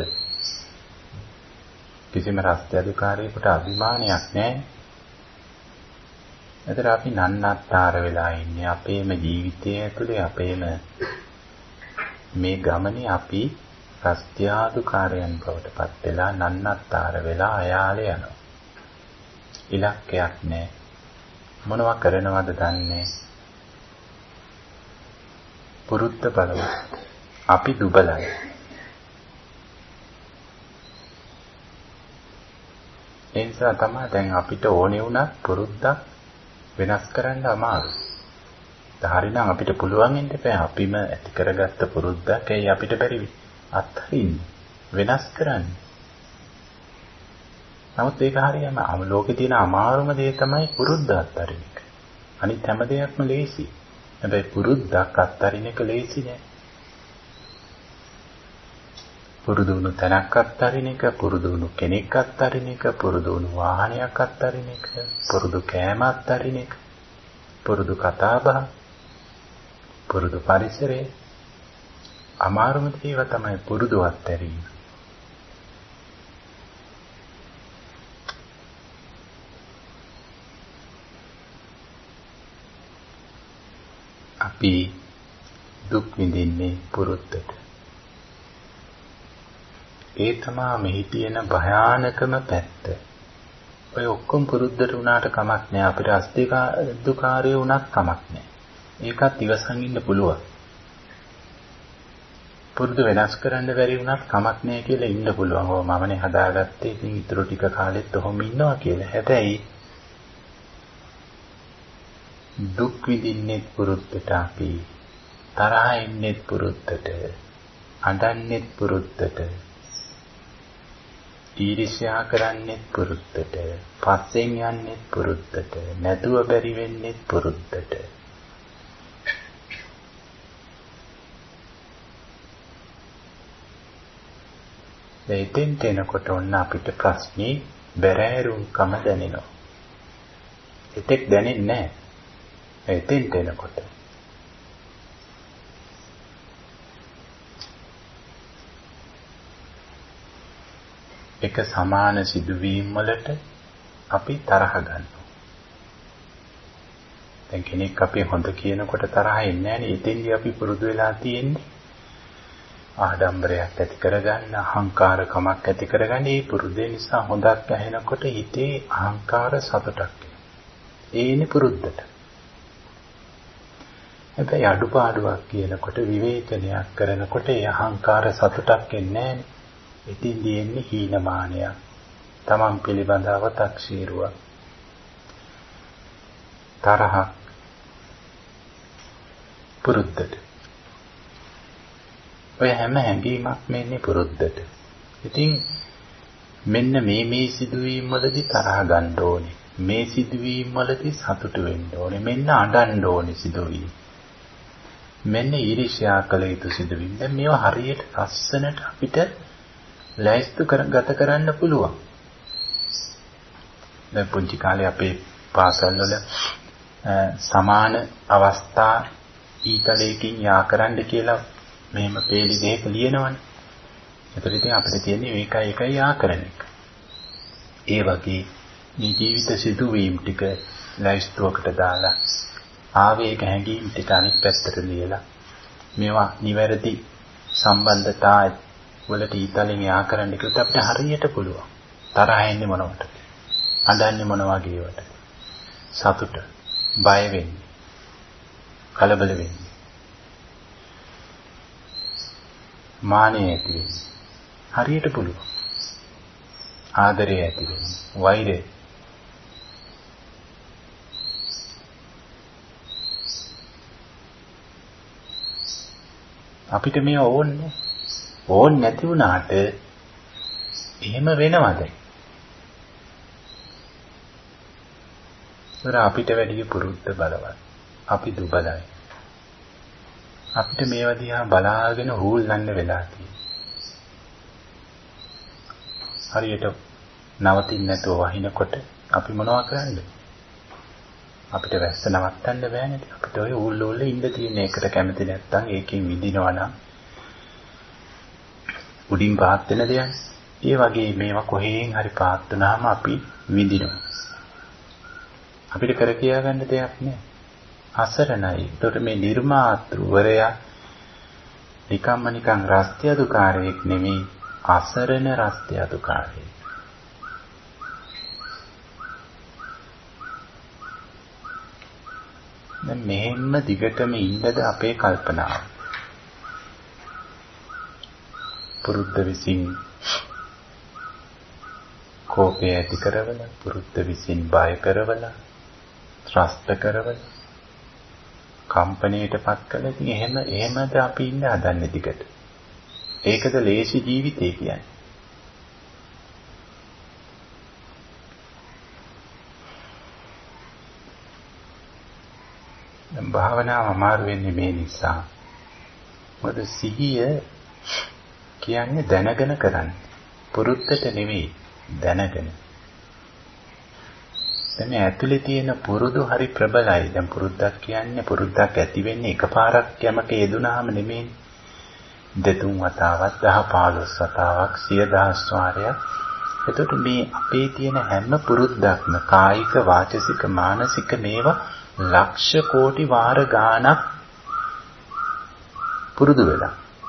කිසිම රස්තියදුකාරයෙකුට අභිමානයක් නැහැ. එතන අපි නන්නත්තර වෙලා ඉන්නේ අපේම ජීවිතයේ ඇතුලේ අපේම මේ ගමනේ අපි රස්තියාදුකාරයන් බවට පත් වෙලා නන්නත්තර වෙලා අයාලේ යනවා. ඉලක්කයක් නැහැ. මොනවා කරනවද දන්නේ? පුරුද්ද බලව. අපි දුබලයි. ඒ නිසා තමයි දැන් අපිට ඕනේ වුණා පුරුද්දක් වෙනස් කරන්න අමාරුයි. හරිනම් අපිට පුළුවන් ඉන්න බෑ. අපිම ඇති කරගත්ත පුරුද්දක් ඒ අපිට බැරි අත්හරින්න වෙනස් කරන්න. නමුත් ඒක හරියම ලෝකේ තියෙන අමාරුම දේ තමයි පුරුද්ද අත්හරින එක. අනිත් හැම දෙයක්ම ලේසි. හැබැයි පුරුද්දක් අත්හරින එක ලේසි නෑ. පුරුදු වුණු තැනක් අත්හරින එක, පුරුදු වුණු කෙනෙක් අත්හරින එක, පුරුදු වුණු වාහනයක් අත්හරින එක, පුරුදු කෑම අත්හරින එක, පුරුදු කතාබහ, පුරුදු පරිසරය. අමාරුම දේව තමයි පුරුදු අත්හැරීම. අපි දුක් විඳින්නේ පුරුද්දට. ඒ තමයි මෙහි තියෙන භයානකම පැත්ත. ඔය ඔක්කොම පුරුද්දට උනාට කමක් නෑ. අපිට අස්තිකාරය උනත් කමක් නෑ. ඒකත් ඉවසන් ඉන්න පුළුවන්. පුරුදු වෙනස් කරන්න බැරි වුණත් කමක් නෑ කියලා ඉන්න පුළුවන්. ඔව් මමනේ හදාගත්තේ. ඉතින් ඊටු ටික කාලෙත් ඔහොම ඉන්නවා කියලා. හැබැයි දුක් විඳින්නේ පුරුද්දට අපි. තරහ එන්නේ පුරුද්දට. අඬන්නේ පුරුද්දට. ඊර්ෂ්‍යා කරන්නේ පුරුද්දට. පස්සෙන් යන්නේ පුරුද්දට. නැතුව බැරි වෙන්නේ පුරුද්දට. එතෙන්ට එනකොට ඔන්න අපිට ප්‍රශ්නේ බැරෑරුම්කම දැනෙනවා. එතෙක් දැනෙන්නේ නැහැ. එතෙන්ට එනකොට එක සමාන සිදුවීම් වලට අපි තරහ ගන්නවා. දැන් කෙනෙක් අපි හොඳ කියනකොට තරහ එන්නේ නැහැ. එතෙන්දී අපි පුරුදු වෙලා තියෙන්නේ ආඩම්බරයක් ඇති කරගන්න, අහංකාරකමක් ඇති කරගන්න. මේ පුරුදු නිසා හොඳක් ඇහෙනකොට හිතේ අහංකාර සතුටක් එනවා. ඒනේ පුරුද්දට. හැබැයි අඩුපාඩුවක් කියනකොට විවේචනයක් කරනකොට ඒ අහංකාර සතුටක් එන්නේ නැහැ. ඉතින්දී එන්නේ හීනමානය. තමන් පිළිබඳව තක්සීරුව. තරහ පුරුද්දට. ඔය හැම හැඟීමක් මෙන්නේ පුරුද්දට. ඉතින් මෙන්න මේ මේ සිදුවීම් වලදී තරහ ගන්න ඕනේ. මේ සිදුවීම් වලදී සතුටු වෙන්න ඕනේ. මෙන්න අඬන්න ඕනේ සිදුවීම්. මෙන්න ඊර්ෂ්‍යා කළ යුතු සිදුවීම්. දැන් මේවා හරියට ලස්සනට අපිට ලෑස්ති කරගත කරන්න පුළුවන්. දැන් පුංචි කාලේ අපේ පාසල් වල සමාන අවස්ථා ඊතලයකින් යා කරන්න කියලා මෙහෙම පේලි දෙක ලියනවනේ. ඒතර ඉතින් අපිට තියෙන්නේ මේකයි එකයි යා කරන එක. ඒ වගේ මේ ජීවිත සිදුවීම් ටික ලෑස්තුවකට දාලා ආවේග හැඟීම් ටික අනිත් පැත්තට ලියලා මේවා නිවැරදි සම්බන්ධතා වලට ඊතලෙන් යා කරන්න කිව්වොත් අපිට හරියට පුළුවන්. තරහ එන්නේ මොනවටද? අඬන්නේ මොන වගේවට? සතුට, බය වෙන්නේ, කලබල වෙන්නේ, මානෙ ඇති වෙන්නේ. හරියට පුළුවන්. ආදරය ඇති වෙන්නේ, වෛරය. අපිට මේ ඕන්නේ ඕන් නැති වුණාට එහෙම වෙනවද? ඒතර අපිට වැඩි පුරුද්ද බලවත්. අපි දුබලයි. අපිට මේවා දිහා බලාගෙන හූල්ලන්න වෙලා තියෙනවා. හරියට නවතින්න නැතුව වහිනකොට අපි මොනව කරන්නේ? අපිට වැස්ස නවත්තන්න බෑනේ. අපිට ඔය ඌල් වල ඉන්න තියෙන එකට කැමති නැත්නම් ඒකෙන් විඳිනවා නම් උඩින් පහත් වෙන දෙයක්. ඒ වගේ මේවා කොහෙන් හරි පහත් වුණාම අපි විඳිනවා. අපිට කර කියා ගන්න දෙයක් නෑ. අසරණයි. ඒකට මේ නිර්මාතෘවරයා නිකම්ම නිකං රස්තියදුකාරයෙක් නෙමෙයි, අසරණ රස්තියදුකාරයෙක්. දැන් මෙහෙම දිගටම ඉන්නද අපේ කල්පනාව? පුරුද්ද විසින් කෝපය ඇති කරවල, පුරුද්ද විසින් බය කරවල, ත්‍රස්ත කරවල, කම්පණයටපත් කළ. ඉතින් එහෙම එහෙමද අපි ඉන්න හදන්නේ දිගට. ඒකද ලේසි ජීවිතය කියන්නේ. දැන් භාවනාව අමාරු වෙන්නේ මේ නිසා. මොකද සිහිය කියන්නේ දැනගෙන කරන්නේ. පුරුද්දට නෙවෙයි, දැනගෙන. දැන් ඇතුලේ තියෙන පුරුදු හරි ප්‍රබලයි. දැන් පුරුද්දක් කියන්නේ පුරුද්දක් ඇති වෙන්නේ එකපාරක් යමක යෙදුනහම නෙමෙයි. දෙතුන් වතාවක්, දහ පහළොස් වතාවක්, සිය දහස් වාරයක්. එතකොට මේ අපේ තියෙන හැම පුරුද්දක්ම කායික, වාචසික, මානසික මේවා ලක්ෂ කෝටි වාර ගානක් පුරුදු වෙලා.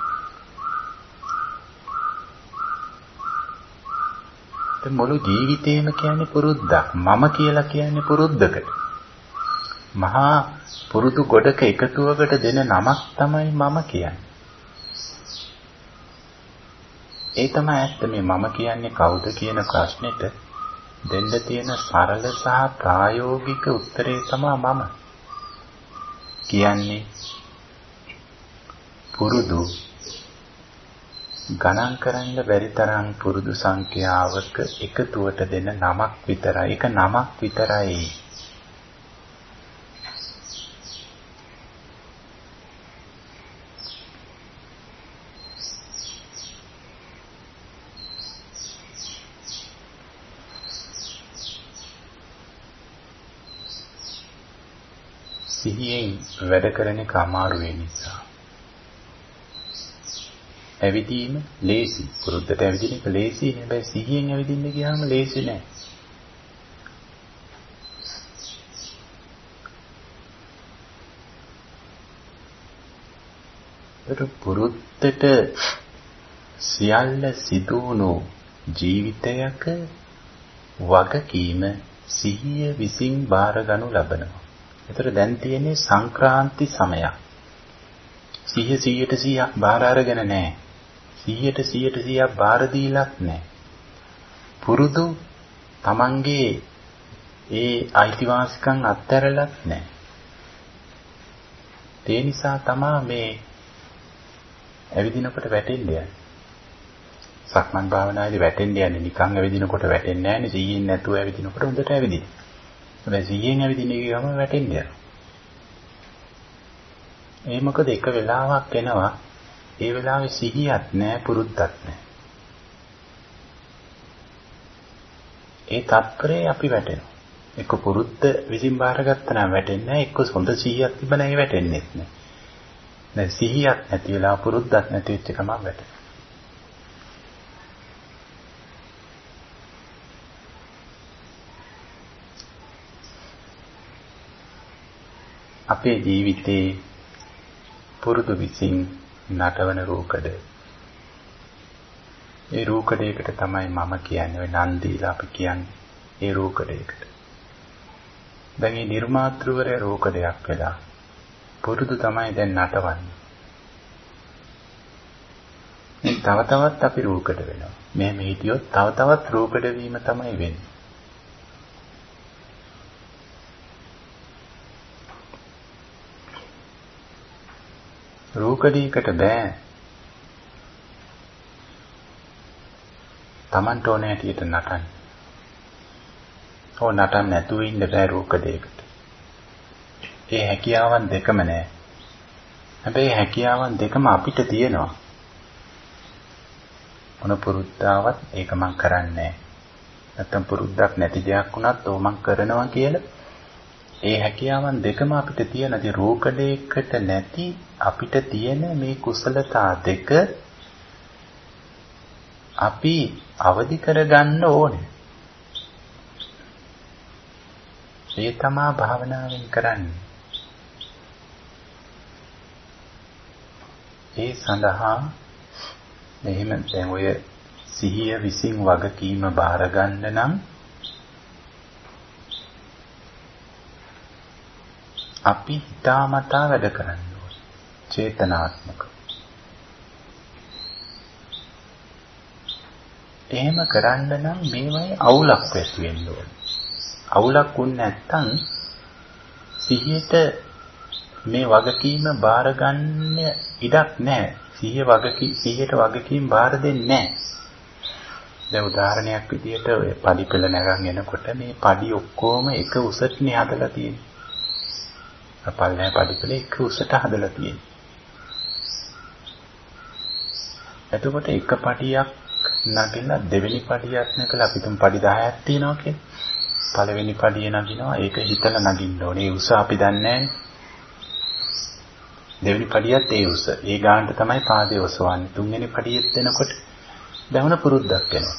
මුළු ජීවිතේම කියන්නේ පුරුද්දක්. මම කියලා කියන්නේ පුරුද්දකට. මහා පුරුදු ගොඩක එකතුවකට දෙන නමක් තමයි මම කියන්නේ. ඒ තමයි ඇත්ත. මේ මම කියන්නේ කවුද කියන ප්‍රශ්නෙට දෙන්න තියෙන සරල සහ ප්‍රායෝගික උත්තරේ තමයි මම. කියන්නේ පුරුදු ගණන් කරන්න බැරි තරම් පුරුදු සංඛ්‍යාවක එකතුවට දෙන නමක් විතරයි. ඒක නමක් විතරයි. සිහියෙන් වැඩ කරන එක අමාරු වෙන නිසා. ඇවිදීම ලේසි. පුරුද්දට ඇවිදින එක ලේසි. හැබැයි සිහියෙන් ඇවිදින්න ගියාම ලේසි නෑ. ඒක පුරුද්දට සියල්ල සිදුවුණු ජීවිතයක වගකීම සිහිය විසින් බාර ගනු ලබනවා. ඒතර දැන් තියෙන්නේ සංක්‍රාන්ති සමයක්. සිහිය සියයට සියයක් බාර අරගෙන නැහැ. සිහියට සියයට සියයක් බාර දීලත් නැහැ. පුරුදු තමන්ගේ ඒ අයිතිවාසිකම් අත්හැරලත් නැහැ. ඒ නිසා තමයි මේ ඇවිදිනකොට වැටෙන්නේ යන්නේ. සක්මන් භාවනාවේදී වැටෙන්නේ යන්නේ නිකන් ඇවිදිනකොට වැටෙන්නේ නැහැ නේ. සිහියෙන් නැතුව ඇවිදිනකොට හොඳට ඇවිදින. හැබැයි සිහියෙන් ඇවිදින ගියම වැටෙන්නේ යනවා. ඒ මොකද එක වෙලාවක් එනවා ඒ වෙලාවේ සිහියක් නැහැ පුරුද්දක් නැහැ. ඒ තත්පරේ අපි වැටෙනවා. එක්ක පුරුද්ද විසින් බාරගත්තා නම් වැටෙන්නේ නැහැ. එක්ක හොඳ සිහියක් තිබ්බ නම් වැටෙන්නේ නැහැ. දැන් සිහියක් නැති වෙලා පුරුද්දක් නැති වෙච්ච එකම වැටෙනවා. අපේ ජීවිතේ පුරුදු විසින් නටවන රූකඩ. ඒ රූකඩයකට තමයි මම කියන්නේ ඔය නන් දීලා අපි කියන්නේ ඒ රූකඩයකට. දැන් මේ නිර්මාතෘවරය රූකඩයක් වෙලා පුරුදු තමයි දැන් නටවන්නේ. මේ තව තවත් අපි රූකඩ වෙනවා. මෙහෙම හිටියොත් තව තවත් රූකඩ වීම තමයි වෙන්නේ. රූකඩයකට බෑ Tamanට ඕන හැටියට නටන්න. ඕ නටන්න නැතුව ඉන්න බෑ රූකඩයකට. ඒ හැකියාවන් දෙකම නෑ. හැබැයි හැකියාවන් දෙකම අපිට තියෙනවා. මොන පුරුද්දාවත් ඒක මං කරන්නේ නෑ. නැත්තම් පුරුද්දක් නැති දෙයක් වුණත් ඕ මං කරනවා කියලා ඒ හැකියාවන් දෙකම අපිට තියෙන. ඒ රූකඩයකට නැති අපිට තියෙන මේ කුසලතා දෙක අපි අවදි කරගන්න ඕනේ. ඒ තමයි භාවනාවෙන් කරන්නේ. ඒ සඳහා මෙහෙම දැන් ඔය සිහිය විසින් වගකීම බාර ගන්න නම් අපි හිතාමතා වැඩ කරන්න ඕනේ. චේතනාත්මක. එහෙම කරන්න නම් මේවයි අවුලක් ඇති වෙන්න ඕනේ. අවුලක් වුනේ නැත්තම් සිහියට මේ වගකීම බාර ගන්න ඉඩක් නැහැ. සිහිය වගකී සිහියට වගකීම් බාර දෙන්නේ නැහැ. දැන් උදාහරණයක් විදිහට ඔය පඩි පෙළ නැගන් එනකොට මේ පඩි ඔක්කොම එක උසටනේ හදලා තියෙන්නේ. අපල්නේ පඩි පෙළ එක උසට හදලා තියෙන්නේ. එතකොට එක පඩියක් නගින්න දෙවෙනි පඩියක් නැකලා අපි තුන් පඩි දහයක් තියෙනවා කියන්නේ. පළවෙනි පඩිය නගිනවා ඒක හිතලා නගින්න ඕනේ. ඒ උස අපි දන්නේ නැහැ. දෙවෙනි පඩියත් ඒ උස. ඒ ගානට තමයි පාදේ ඔසවන්නේ. තුන්වෙනි පඩියෙත් එනකොට දැවුන පුරුද්දක් වෙනවා.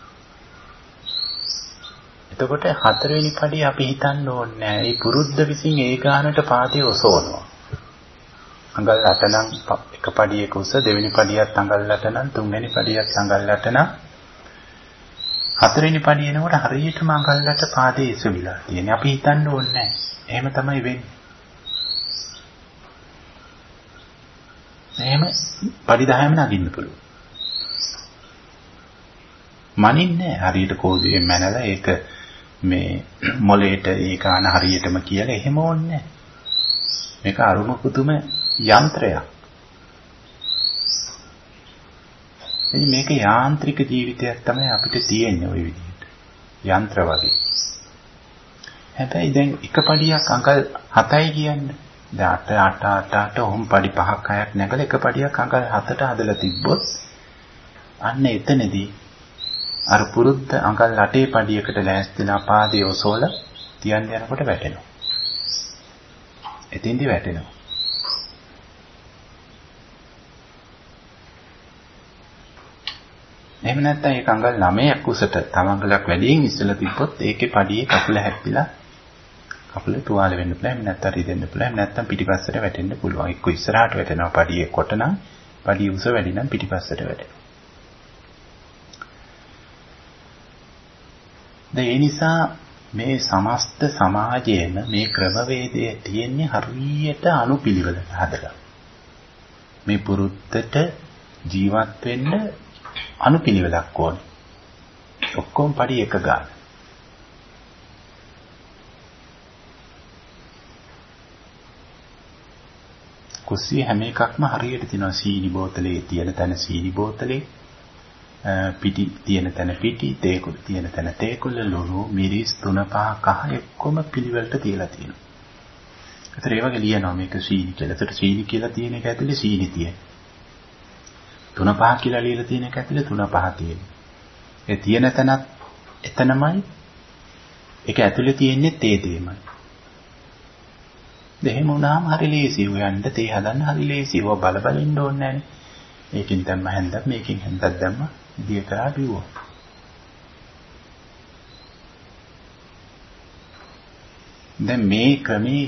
එතකොට හතරවෙනි පඩිය අපි හිතන්න ඕනේ නැහැ. මේ පුරුද්ද විසින් ඒ ගානට පාදේ ඔසවනවා. අඟල් අට නම් එක පඩියක උස, දෙවෙනි පඩියත් අඟල් අට නම්, තුන්වෙනි පඩියත් අඟල් අට නම්, හතරවෙනි පඩිය එනකොට හරියටම අඟල් අට පාදේ ඉසුවිලා තියෙන්නේ. අපි හිතන්න ඕනේ නැහැ. එහෙම තමයි වෙන්නේ. එහෙම පඩි දහයම නගින්න පුළුවන්. මනින්නේ හරියට කෝදුවේ මැනලා ඒක මේ මොලේට ඒ ගාන හරියටම කියලා එහෙම ඕනේ නැහැ. මේක අරුම පුදුම යන්ත්‍රයක්. ඉතින් මේක යාන්ත්‍රික ජීවිතයක් තමයි අපිට තියෙන්නේ ওই විදිහට. යන්ත්‍ර වගේ. හැබැයි දැන් එක පඩියක් අඟල් හතයි කියන්නේ. දැන් අට අට අට අට ඔහොම පඩි පහක් හයක් නැගලා එක පඩියක් අඟල් හතට හදලා තිබ්බොත් අන්න එතනදී අර පුරුද්ද අඟල් අටේ පඩියකට ලෑස්තිලා පාදේ ඔසවලා තියන්න යනකොට වැටෙනවා. එතින්දි වැටෙනවා. එහෙම නැත්නම් ඒක අඟල් නවයක් උසට තව අඟලක් වැඩියෙන් ඉස්සලා තිබ්බොත් ඒකේ පඩියේ කකුල හැප්පිලා කකුල තුවාල වෙන්න පුළුවන්. එහෙම නැත්නම් රිදෙන්න පුළුවන්. එහෙම නැත්නම් පිටිපස්සට වැටෙන්න පුළුවන්. එක්ක ඉස්සරහට වැටෙනවා පඩියේ කොට නම් පඩිය උස වැඩි නම් පිටිපස්සට වැටෙනවා. ඒ නිසා මේ සමස්ත සමාජයේම මේ ක්‍රමවේදයේ තියෙන්නේ හරියට අනුපිළිවෙලට හදලා. මේ පුරුද්දට ජීවත් වෙන්න අනුපිළිවෙලක් ඕනේ. ඔක්කොම පඩි එක ගන්න. කුස්සිය හැම එකක්ම හරියට තියෙනවා. සීනි බෝතලේ තියෙන තැන සීනි බෝතලේ, පිටි තියෙන තැන පිටි, තේකුල් තියෙන තැන තේකුල්, ලුණු, මිරිස්, තුන පහ කහ එක්කම පිළිවෙලට තියලා තියෙනවා. ඒතර ඒ වගේ ලියනවා මේක සීනි කියලා. ඒතර සීනි කියලා තියෙන එක ඇතුලේ සීනි තියෙනවා. තුන පහ කියලා ලියලා තියෙන එක ඇතුලේ තුන පහ තියෙනවා. ඒ තියෙන තැනත් එතනමයි. ඒක ඇතුලේ තියෙන්නේ තේ දෙමයි. දෙහෙම වුණාම හරි ලේසි. උයන්ට තේ හදන්න හරි ලේසි. ඔය බල බල ඉන්න ඕනේ නැහැ. මේකෙන් දැම්ම හැන්දක් මේකෙන් හැන්දක් දැම්ම දිය කරා බිව්වා. දැන් මේ ක්‍රමේ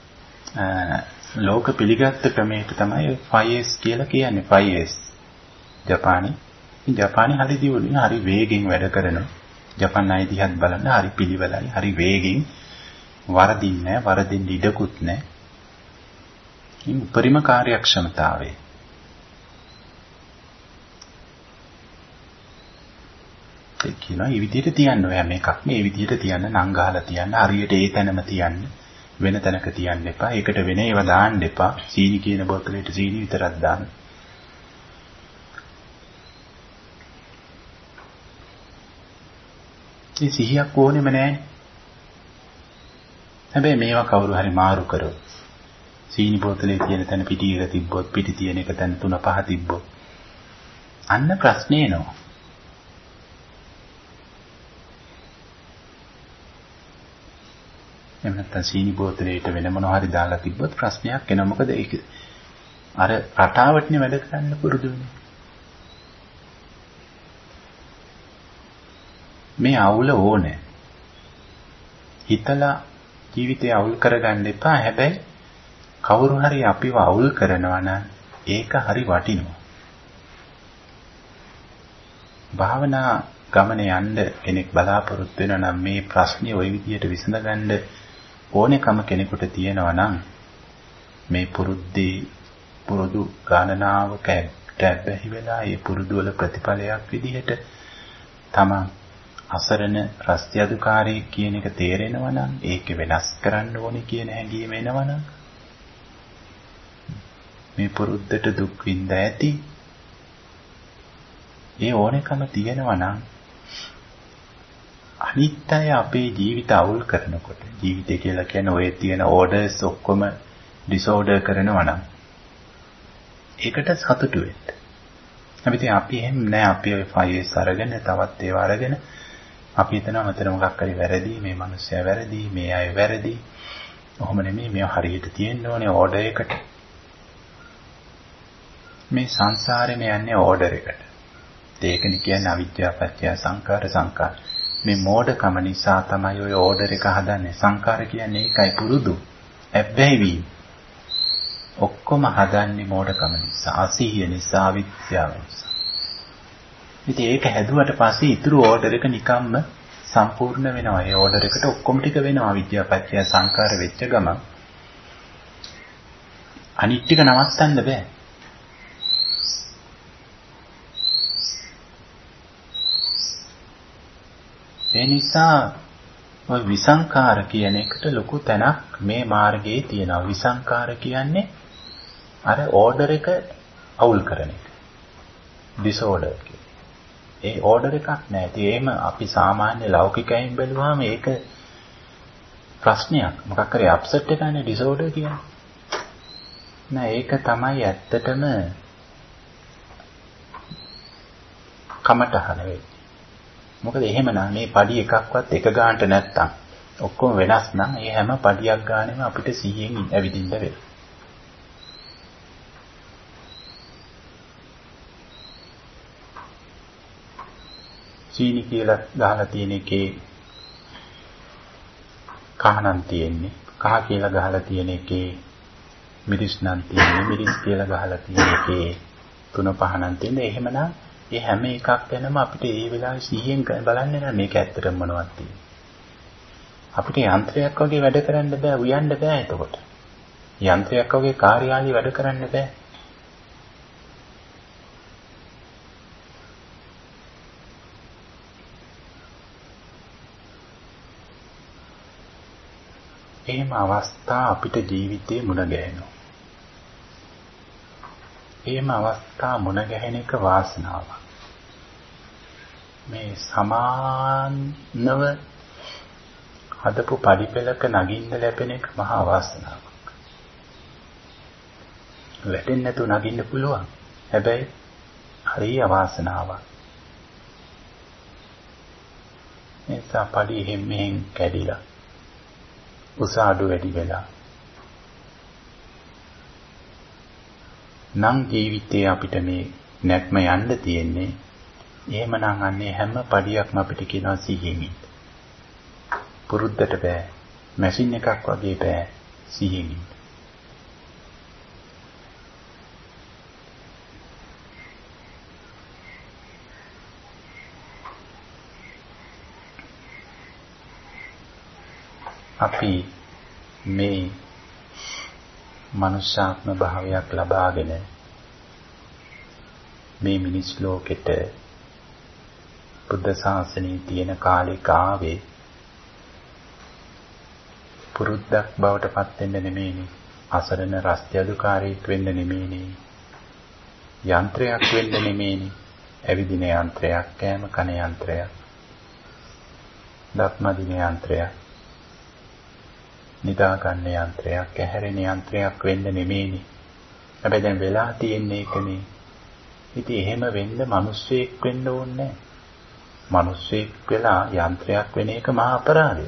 ලෝක පිළිගත් ක්‍රමයක තමයි ෆයිව් එස් කියලා කියන්නේ. Five S ජපානයේ. ජපානයේ හරි දියුණුයි. හරි වේගෙන් වැඩ කරනවා. ජපාන් අය දිහත් බලන්න හරි පිළිවෙලයි. හරි වේගෙන් වරදින්නේ නැහැ. වරදින්න ඉඩකුත් නැහැ. මේ උපරිම කාර්යක්ෂමතාවය. ඒක කියනවා මේ විදිහට තියන්න ඔයා මේකක් මේ විදිහට තියන්න නම් ගහලා තියන්න හරියට ඒ තැනම තියන්න වෙන තැනක තියන්න එපා. ඒකට වෙන ඒවා දාන්න එපා. සීනි කියන බෝතලෙට සීනි විතරක් දාන්න. ඒ සිහියක් ඕනෙම නැහැ. හැබැයි මේවා කවුරු හරි මාරු කරොත් සීනි බෝතලේ තියෙන තැන පිටි එක තිබ්බොත් පිටි තියෙන එක තැන තුන පහ තිබ්බොත් අන්න ප්‍රශ්නේ එනවා. එහෙම නැත්නම් සීනි බෝතලේට වෙන මොනවා හරි දාලා තිබ්බොත් ප්‍රශ්නයක් එනවා. මොකද ඒක අර රටාවටනේ වැඩ කරන්න පුරුදු වෙන්නේ. මේ අවුල ඕනේ. හිතලා ජීවිතය අවුල් කරගන්න එපා. හැබැයි කවුරු හරි අපිව අවුල් කරනවා නම් ඒක හරි වටිනවා. භාවනා ගමනේ යන්න කෙනෙක් බලාපොරොත්තු වෙනවා නම් මේ ප්‍රශ්නේ ওই විදිහට විසඳගන්න ඕනෙකම කෙනෙකුට තියෙනවා නම් මේ පුරුද්දේ පුරුදු ගණනාවක ඇබ්බැහි වෙලා ඒ පුරුදු වල ප්‍රතිඵලයක් විදිහට තමන් අසරණ රස්තියදුකාරී කියන එක තේරෙනවා නම් ඒක වෙනස් කරන්න ඕනේ කියන හැඟීම එනවා නම් මේ පුරුද්දට දුක් විඳ ඇති ඒ ඕනෙකම තියෙනවා නම් අනිත්‍ය අපේ ජීවිත අවුල් කරනකොට ජීවිතය කියලා කියන ඔය තියෙන ඕඩර්ස් ඔක්කොම ඩිසෝඩර් කරනවා නම් ඒකට සතුටු වෙන්න. අපි අපි එහෙම නෑ. අපි ඔය ෆයිව් එස් අරගෙන තවත් ඒවා අරගෙන අපි හිතනවා මෙතන මොකක් හරි වැරදි, මේ මිනිස්සයා වැරදි, මේ අය වැරදි. ඔහොම නෙමෙයි. මේව හරියට තියෙන්න ඕනේ ඕඩර් එකට. මේ සංසාරේ මේ යන්නේ ඕඩර් එකට. ඒකනේ කියන්නේ අවිද්‍යාව පත්‍ය සංකාර සංකාර. මේ මෝඩකම නිසා තමයි ඔය ඕඩර් එක හදන්නේ. සංකාර කියන්නේ ඒකයි පුරුදු. ඇබ්බැහි වීම. ඔක්කොම හදන්නේ මෝඩකම නිසා, අසීහිය නිසා, අවිද්‍යාව නිසා. ඉතින් ඒක හැදුවට පස්සේ ඊතුරු ඕඩර් එක නිකම්ම සම්පූර්ණ වෙනවා. ඒ ඕඩර් එකට ඔක්කොම ටික වෙනවා. අවිද්‍යාව පත්‍ය සංකාර වෙච්ච ගමන් අනිත් ටික නවත්තන්න බෑ. ඒ නිසා ඔය විසංකාර කියන එකට ලොකු තැනක් මේ මාර්ගයේ තියෙනවා. විසංකාර කියන්නේ අර ඕඩර් එක අවුල් කරන එක. ඩිසෝඩර් කියන්නේ. ඒ ඕඩර් එකක් නෑ. ඒ එහෙම අපි සාමාන්‍ය ලෞකිකයෙන් බැලුවාම ඒක ප්‍රශ්නයක්. මොකක් කරේ අප්සෙට් එකනේ ඩිසෝඩර් කියන්නේ. නෑ ඒක තමයි ඇත්තටම කමටහන වෙන්නේ. මොකද එහෙමනම් මේ padi එකක්වත් එක ගානට නැත්තම් ඔක්කොම වෙනස් නම් ඒ හැම පඩියක් ගානෙම අපිට සිහියෙන් ඇවිදින්න වෙයි. සීනි කියලා ගහලා තියෙන එකේ කහනම් තියෙන්නේ. කහ කියලා ගහලා තියෙන එකේ මිරිස් නම් තියෙන්නේ. මිරිස් කියලා ගහලා තියෙන එකේ තුන පහනම් තියෙන්නේ. එහෙමනම් ඒ හැම එකක් ගැනම අපිට ඒ වෙලාවේ සිහියෙන් බලන්නේ නැහැ මේක ඇත්තටම මොනවද තියෙන්නේ. අපිට යන්ත්‍රයක් වගේ වැඩ කරන්න බෑ, උයන්න බෑ එතකොට. යන්ත්‍රයක් වගේ කාර්යාලي වැඩ කරන්න බෑ. එහෙම අවස්ථා අපිට ජීවිතේ මුණ ගැහෙනවා. එහෙම අවස්ථා මුණ ගැහෙන එක වාසනාවක්. මේ සමානව හදපු පරිපලක නගින්න ලැබෙන එක මහා වාසනාවක්. වැටෙන්නේ නැතුව නගින්න පුළුවන්. හැබැයි හරිය අවාසනාවක්. එසා පඩි එහෙම මෙහෙන් කැඩිලා උසාඩු වැඩි වෙලා නම් ජීවිතේ අපිට මේ නැත්ම යන්න තියෙන්නේ. එහෙමනම් අන්නේ හැම පඩියක්ම අපිට කියනවා සිහියෙන් ඉන්න. පුරුද්දට බෑ. මැෂින් එකක් වගේ බෑ සිහියෙන් ඉන්න. අපි මේ මනුෂ්‍යාත්ම භාවයක් ලබාගෙන මේ මිනිස් ලෝකෙට බුද්ධ ශාසනයේ තියෙන කාලෙක ආවේ පුරුද්දක් බවට පත් වෙන්න නෙමෙයිනේ. අසරණ රස්තියදුකාරයෙක් වෙන්න නෙමෙයිනේ. යන්ත්‍රයක් වෙන්න නෙමෙයිනේ. ඇවිදින යන්ත්‍රයක්, කෑම කන යන්ත්‍රයක්, දත්මදින යන්ත්‍රයක්, නිදා ගන්න යන්ත්‍රයක්, ඇහැරෙන යන්ත්‍රයක් වෙන්න නෙමෙයිනේ. හැබැයි දැන් වෙලා තියෙන්නේ ඒකනේ. ඉතින් එහෙම වෙන්න මිනිස්සෙක් වෙන්න ඕනේ නැහැ. මිනිස්සෙක් වෙලා යන්ත්‍රයක් වෙන එක මහා අපරාධයක්.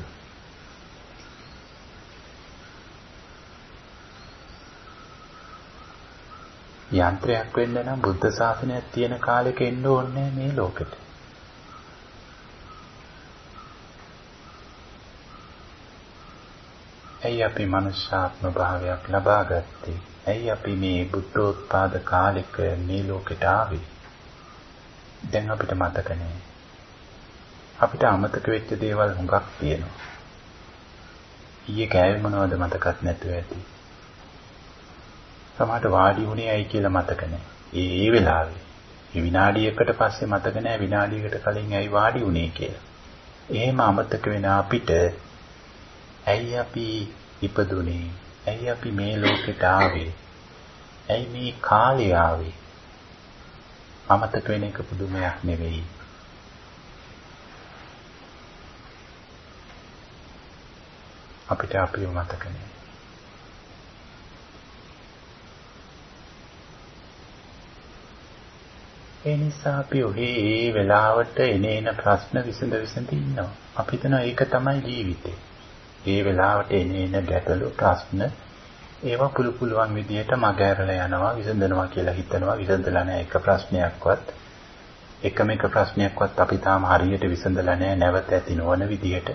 යන්ත්‍රයක් වෙන්න නම් බුද්ධ ශාසනයක් තියෙන කාලෙක එන්න ඕනේ මේ ලෝකෙට. ඇයි අපි මනුෂ්‍යාත්ම භාවයක් ලබා ගත්තේ? ඇයි අපි මේ බුද්ධෝත්පාද කාලෙක මේ ලෝකෙට ආවේ? දැන් අපිට මතක නැහැ. අපිට අමතක වෙච්ච දේවල් හුඟක් තියෙනවා. ඊයේ කෑවේ මොනවද මතකත් නැතුව ඇති. සමහරට වාඩි වුණේ ඇයි කියලා මතක නැහැ. ඒ ඒ වෙලාවේ. මේ විනාඩියකට පස්සේ මතක නැහැ විනාඩියකට කලින් ඇයි වාඩි වුණේ කියලා. එහෙම අමතක වෙන අපිට ඇයි අපි ඉපදුනේ? ඇයි අපි මේ ලෝකෙට ආවේ? ඇයි මේ කාලේ ආවේ? අමතක වෙන එක පුදුමයක් නෙවෙයි. අපිට අපිව මතක නෑ. ඒ නිසා අපි ඔහේ ඒ වෙලාවට එනේන ප්‍රශ්න විසඳ විසඳ ඉන්නවා. අපි හිතනවා ඒක තමයි ජීවිතේ. ඒ වෙලාවට එනේන ගැටලු ප්‍රශ්න ඒවා පුළු පුළුවන් විදියට මගහැරලා යනවා විසඳනවා කියලා හිතනවා. විසඳලා නැහැ එක ප්‍රශ්නයක්වත්. එකම එක ප්‍රශ්නයක්වත් අපි තාම හරියට විසඳලා නැහැ නැවත ඇති නොවන විදියට.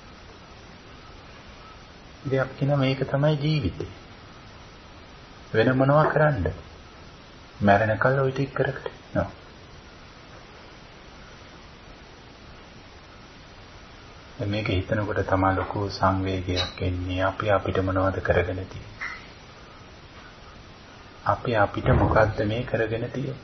ඉතින් අපි කියනවා මේක තමයි ජීවිතේ. වෙන මොනවා කරන්නද? මරණකල් ඔය ටික කරකට නෝ. මේක හිතනකොට තමයි ලොකු සංවේගයක් එන්නේ. අපි අපිට මොනවද කරගෙන තියෙන්නේ? අපි අපිට මොකද්ද මේ කරගෙන තියෙන්නේ?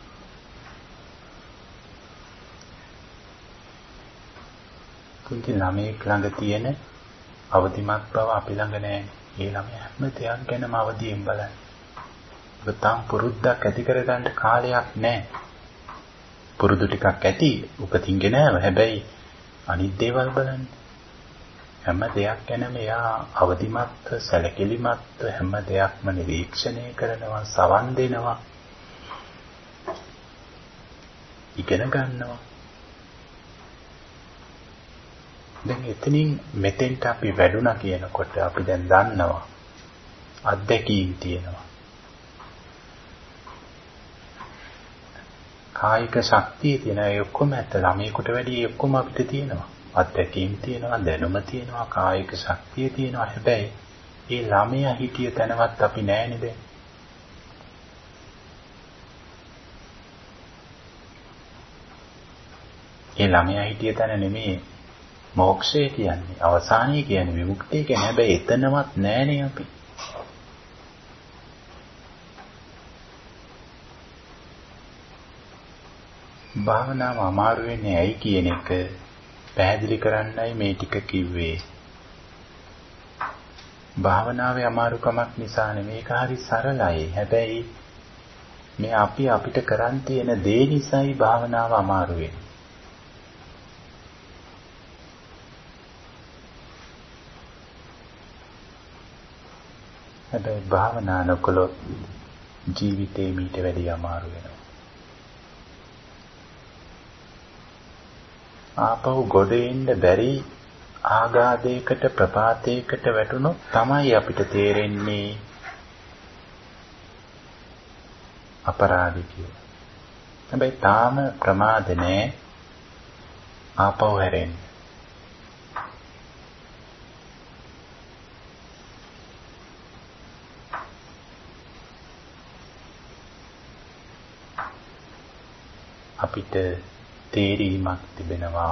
පුංචි ළමයෙක් ළඟ තියෙන අවදිමත් බව අපි ළඟ නැහැ. ඒ ළමයා හැම දෙයක් ගැනම අවදියෙන් බලන්නේ. ඒක තාම පුරුද්දක් ඇති කරගන්න කාලයක් නැහැ. පුරුදු ටිකක් ඇති උපතින්ගෙන නැහැ. හැබැයි අනිත් දේවල් බලන්නේ. හැම දෙයක් ගැනම එයා අවදිමත්, සැලකිලිමත් හැම දෙයක්ම නිරීක්ෂණය කරනවා, සවන් දෙනවා, ඉගෙන ගන්නවා. දැන් එතනින් මෙතෙන්ට අපි වැඩුණා කියනකොට අපි දැන් දන්නවා අත්දැකීම් තියෙනවා. කායික ශක්තිය තියෙන ඒ ඔක්කොම ඇත්ත. ළමයෙකුට වැඩි ඒ ඔක්කොම අපිට තියෙනවා. අත්දැකීම් තියෙනවා, දැනුම තියෙනවා, කායික ශක්තිය තියෙනවා. හැබැයි ඒ ළමයා හිටිය තැනවත් අපි නැහැ නේද? ඒ ළමයා හිටිය තැන නෙමෙයි මොක්ෂය කියන්නේ. අවසානය කියන්නේ විමුක්තිය කියන්නේ. හැබැයි එතනවත් නැහනේ අපි. භාවනාව අමාරු වෙන්නේ ඇයි කියන එක පැහැදිලි කරන්නයි මේ ටික කිව්වේ. භාවනාවේ අමාරුකමක් නිසා නෙමෙයි, ඒක හරි සරලයි. හැබැයි මේ අපි අපිට කරන් තියෙන දේ නිසායි භාවනාව අමාරු වෙන්නේ. හැබැයි භාවනා නොකළොත් ජීවිතේ මීට වැඩි අමාරු වෙනවා. ආපහු ගොඩ එන්න බැරි ආගාධයකට ප්‍රපාතයකට වැටුණොත් තමයි අපිට තේරෙන්නේ අපරාධ කියලා. හැබැයි තාම ප්‍රමාද නැහැ ආපහු හැරෙන්න. අපිට තේරීමක් තිබෙනවා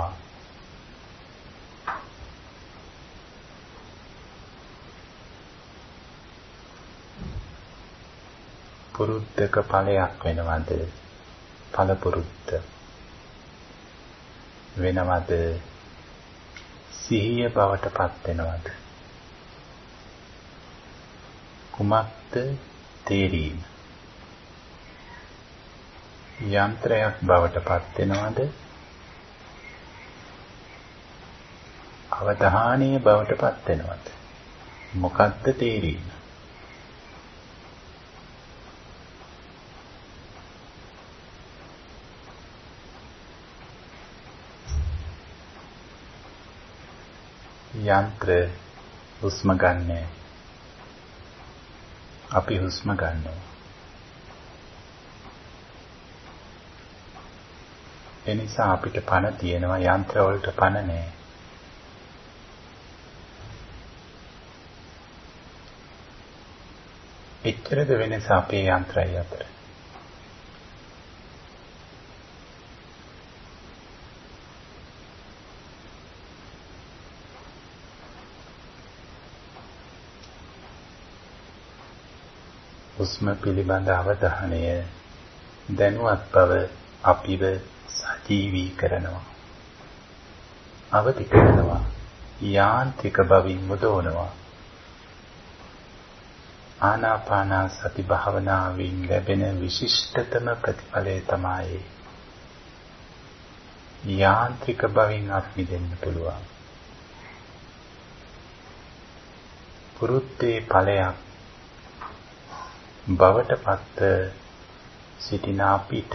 පුරුද්දක ඵලයක් වෙනවද? ඵල පුරුද්ද වෙනවද? සිහිය බවට පත් වෙනවද? කුමක්ද තේරීම? යන්ත්‍රයක් බවට පත් වෙනවද? අවධානීය බවට පත් වෙනවද? මොකක්ද තේරීම? යන්ත්‍ර හුස්ම ගන්න. අපි හුස්ම ගන්නවා. එනිසා අපිට පණ තියෙනවා, යන්ත්‍ර වලට පණ නැහැ. එච්චරද වෙනස අපේ යන්ත්‍රය අතර? හුස්ම පිළිබඳ අවධානය දැනුවත් බව අපිව සජීවී කරනවා, අවදි කරනවා, යාන්ත්‍රික බවින් මුදවනවා. ආනාපාන සති භාවනාවෙන් ලැබෙන විශිෂ්ටතම ප්‍රතිඵලය තමයි යාන්ත්‍රික බවින් අත්මිදෙන්න පුළුවන්. පුරුද්දේ ඵලයක් බවට පත් සිටින අපිට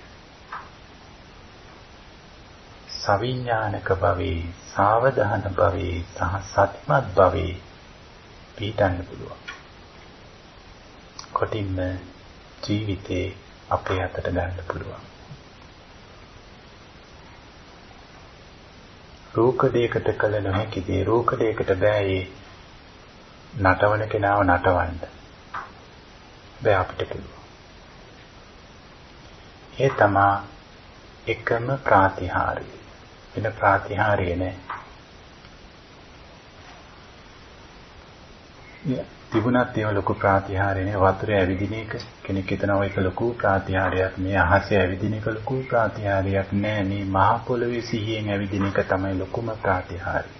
සවිඥානික භවේ, සාවධාන භවේ සහ සතිමත් භවේ පිහිටන්න පුළුවන්. කොටින්ම ජීවිතේ අපේ අතට ගන්න පුළුවන්. රූකඩයකට කළ නොහැකි දේ රූකඩයකට බෑ. නටවන කෙනාව නටවන්න බෑ අපිට පුළුවන්. ඒ තමා එකම ප්‍රාතිහාර්යය. වෙන ප්‍රාතිහාර්ය නෑ. තිබුණත් ඒව ලොකු ප්‍රාතිහාර්ය නෑ. වතුර ඇවිදින එක කෙනෙක් හිතනවා ඒක ලොකු ප්‍රාතිහාර්යයක්. මේ අහසේ ඇවිදින එක ලොකු ප්‍රාතිහාර්යයක් නෑ. මේ මහ පොළොවේ සිහියෙන් ඇවිදින එක තමයි ලොකුම ප්‍රාතිහාර්යය.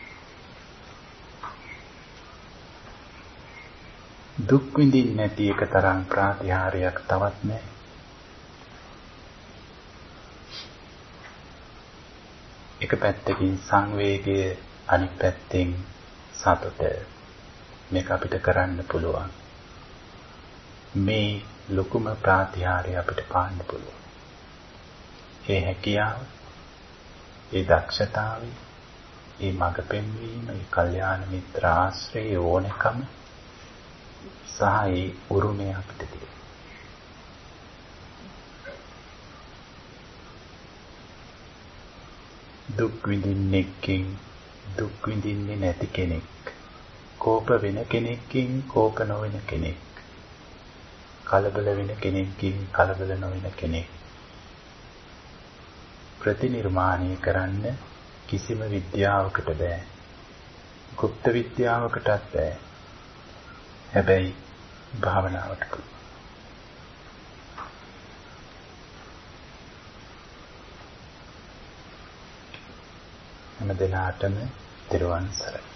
දුක් විඳින්න නැති එක තරම් ප්‍රාතිහාර්යයක් තවත් නෑ. එක පැත්තකින් සංවේගය, අනිත් පැත්තෙන් සතුට. මේක අපිට කරන්න පුළුවන්. මේ ලොකුම ප්‍රාතිහාර්ය අපිට පාන්න පුළුවන්. ඒ හැකියාව, ඒ දක්ෂතාවය, ඒ මඟ පෙන්වීම, ඒ කල්යාණ මිත්‍ර ආශ්‍රය ඕනකම සහ ඒ උරුමය අපිට තියෙනවා. දුක් විඳින්නෙක්කින් දුක් විඳින්නේ නැති කෙනෙක්, කෝප වෙන කෙනෙක්කින් කෝප නොවන කෙනෙක්, කලබල වෙන කෙනෙක්කින් කලබල නොවන කෙනෙක් ප්‍රතිනිර්මාණය කරන්න කිසිම විද්‍යාවකට බෑ. গুপ্ত විද්‍යාවකටත් බෑ. හැබැයි භාවනාවට පුළුවන්. හැම දිනාටම තිරුවන් සරණයි.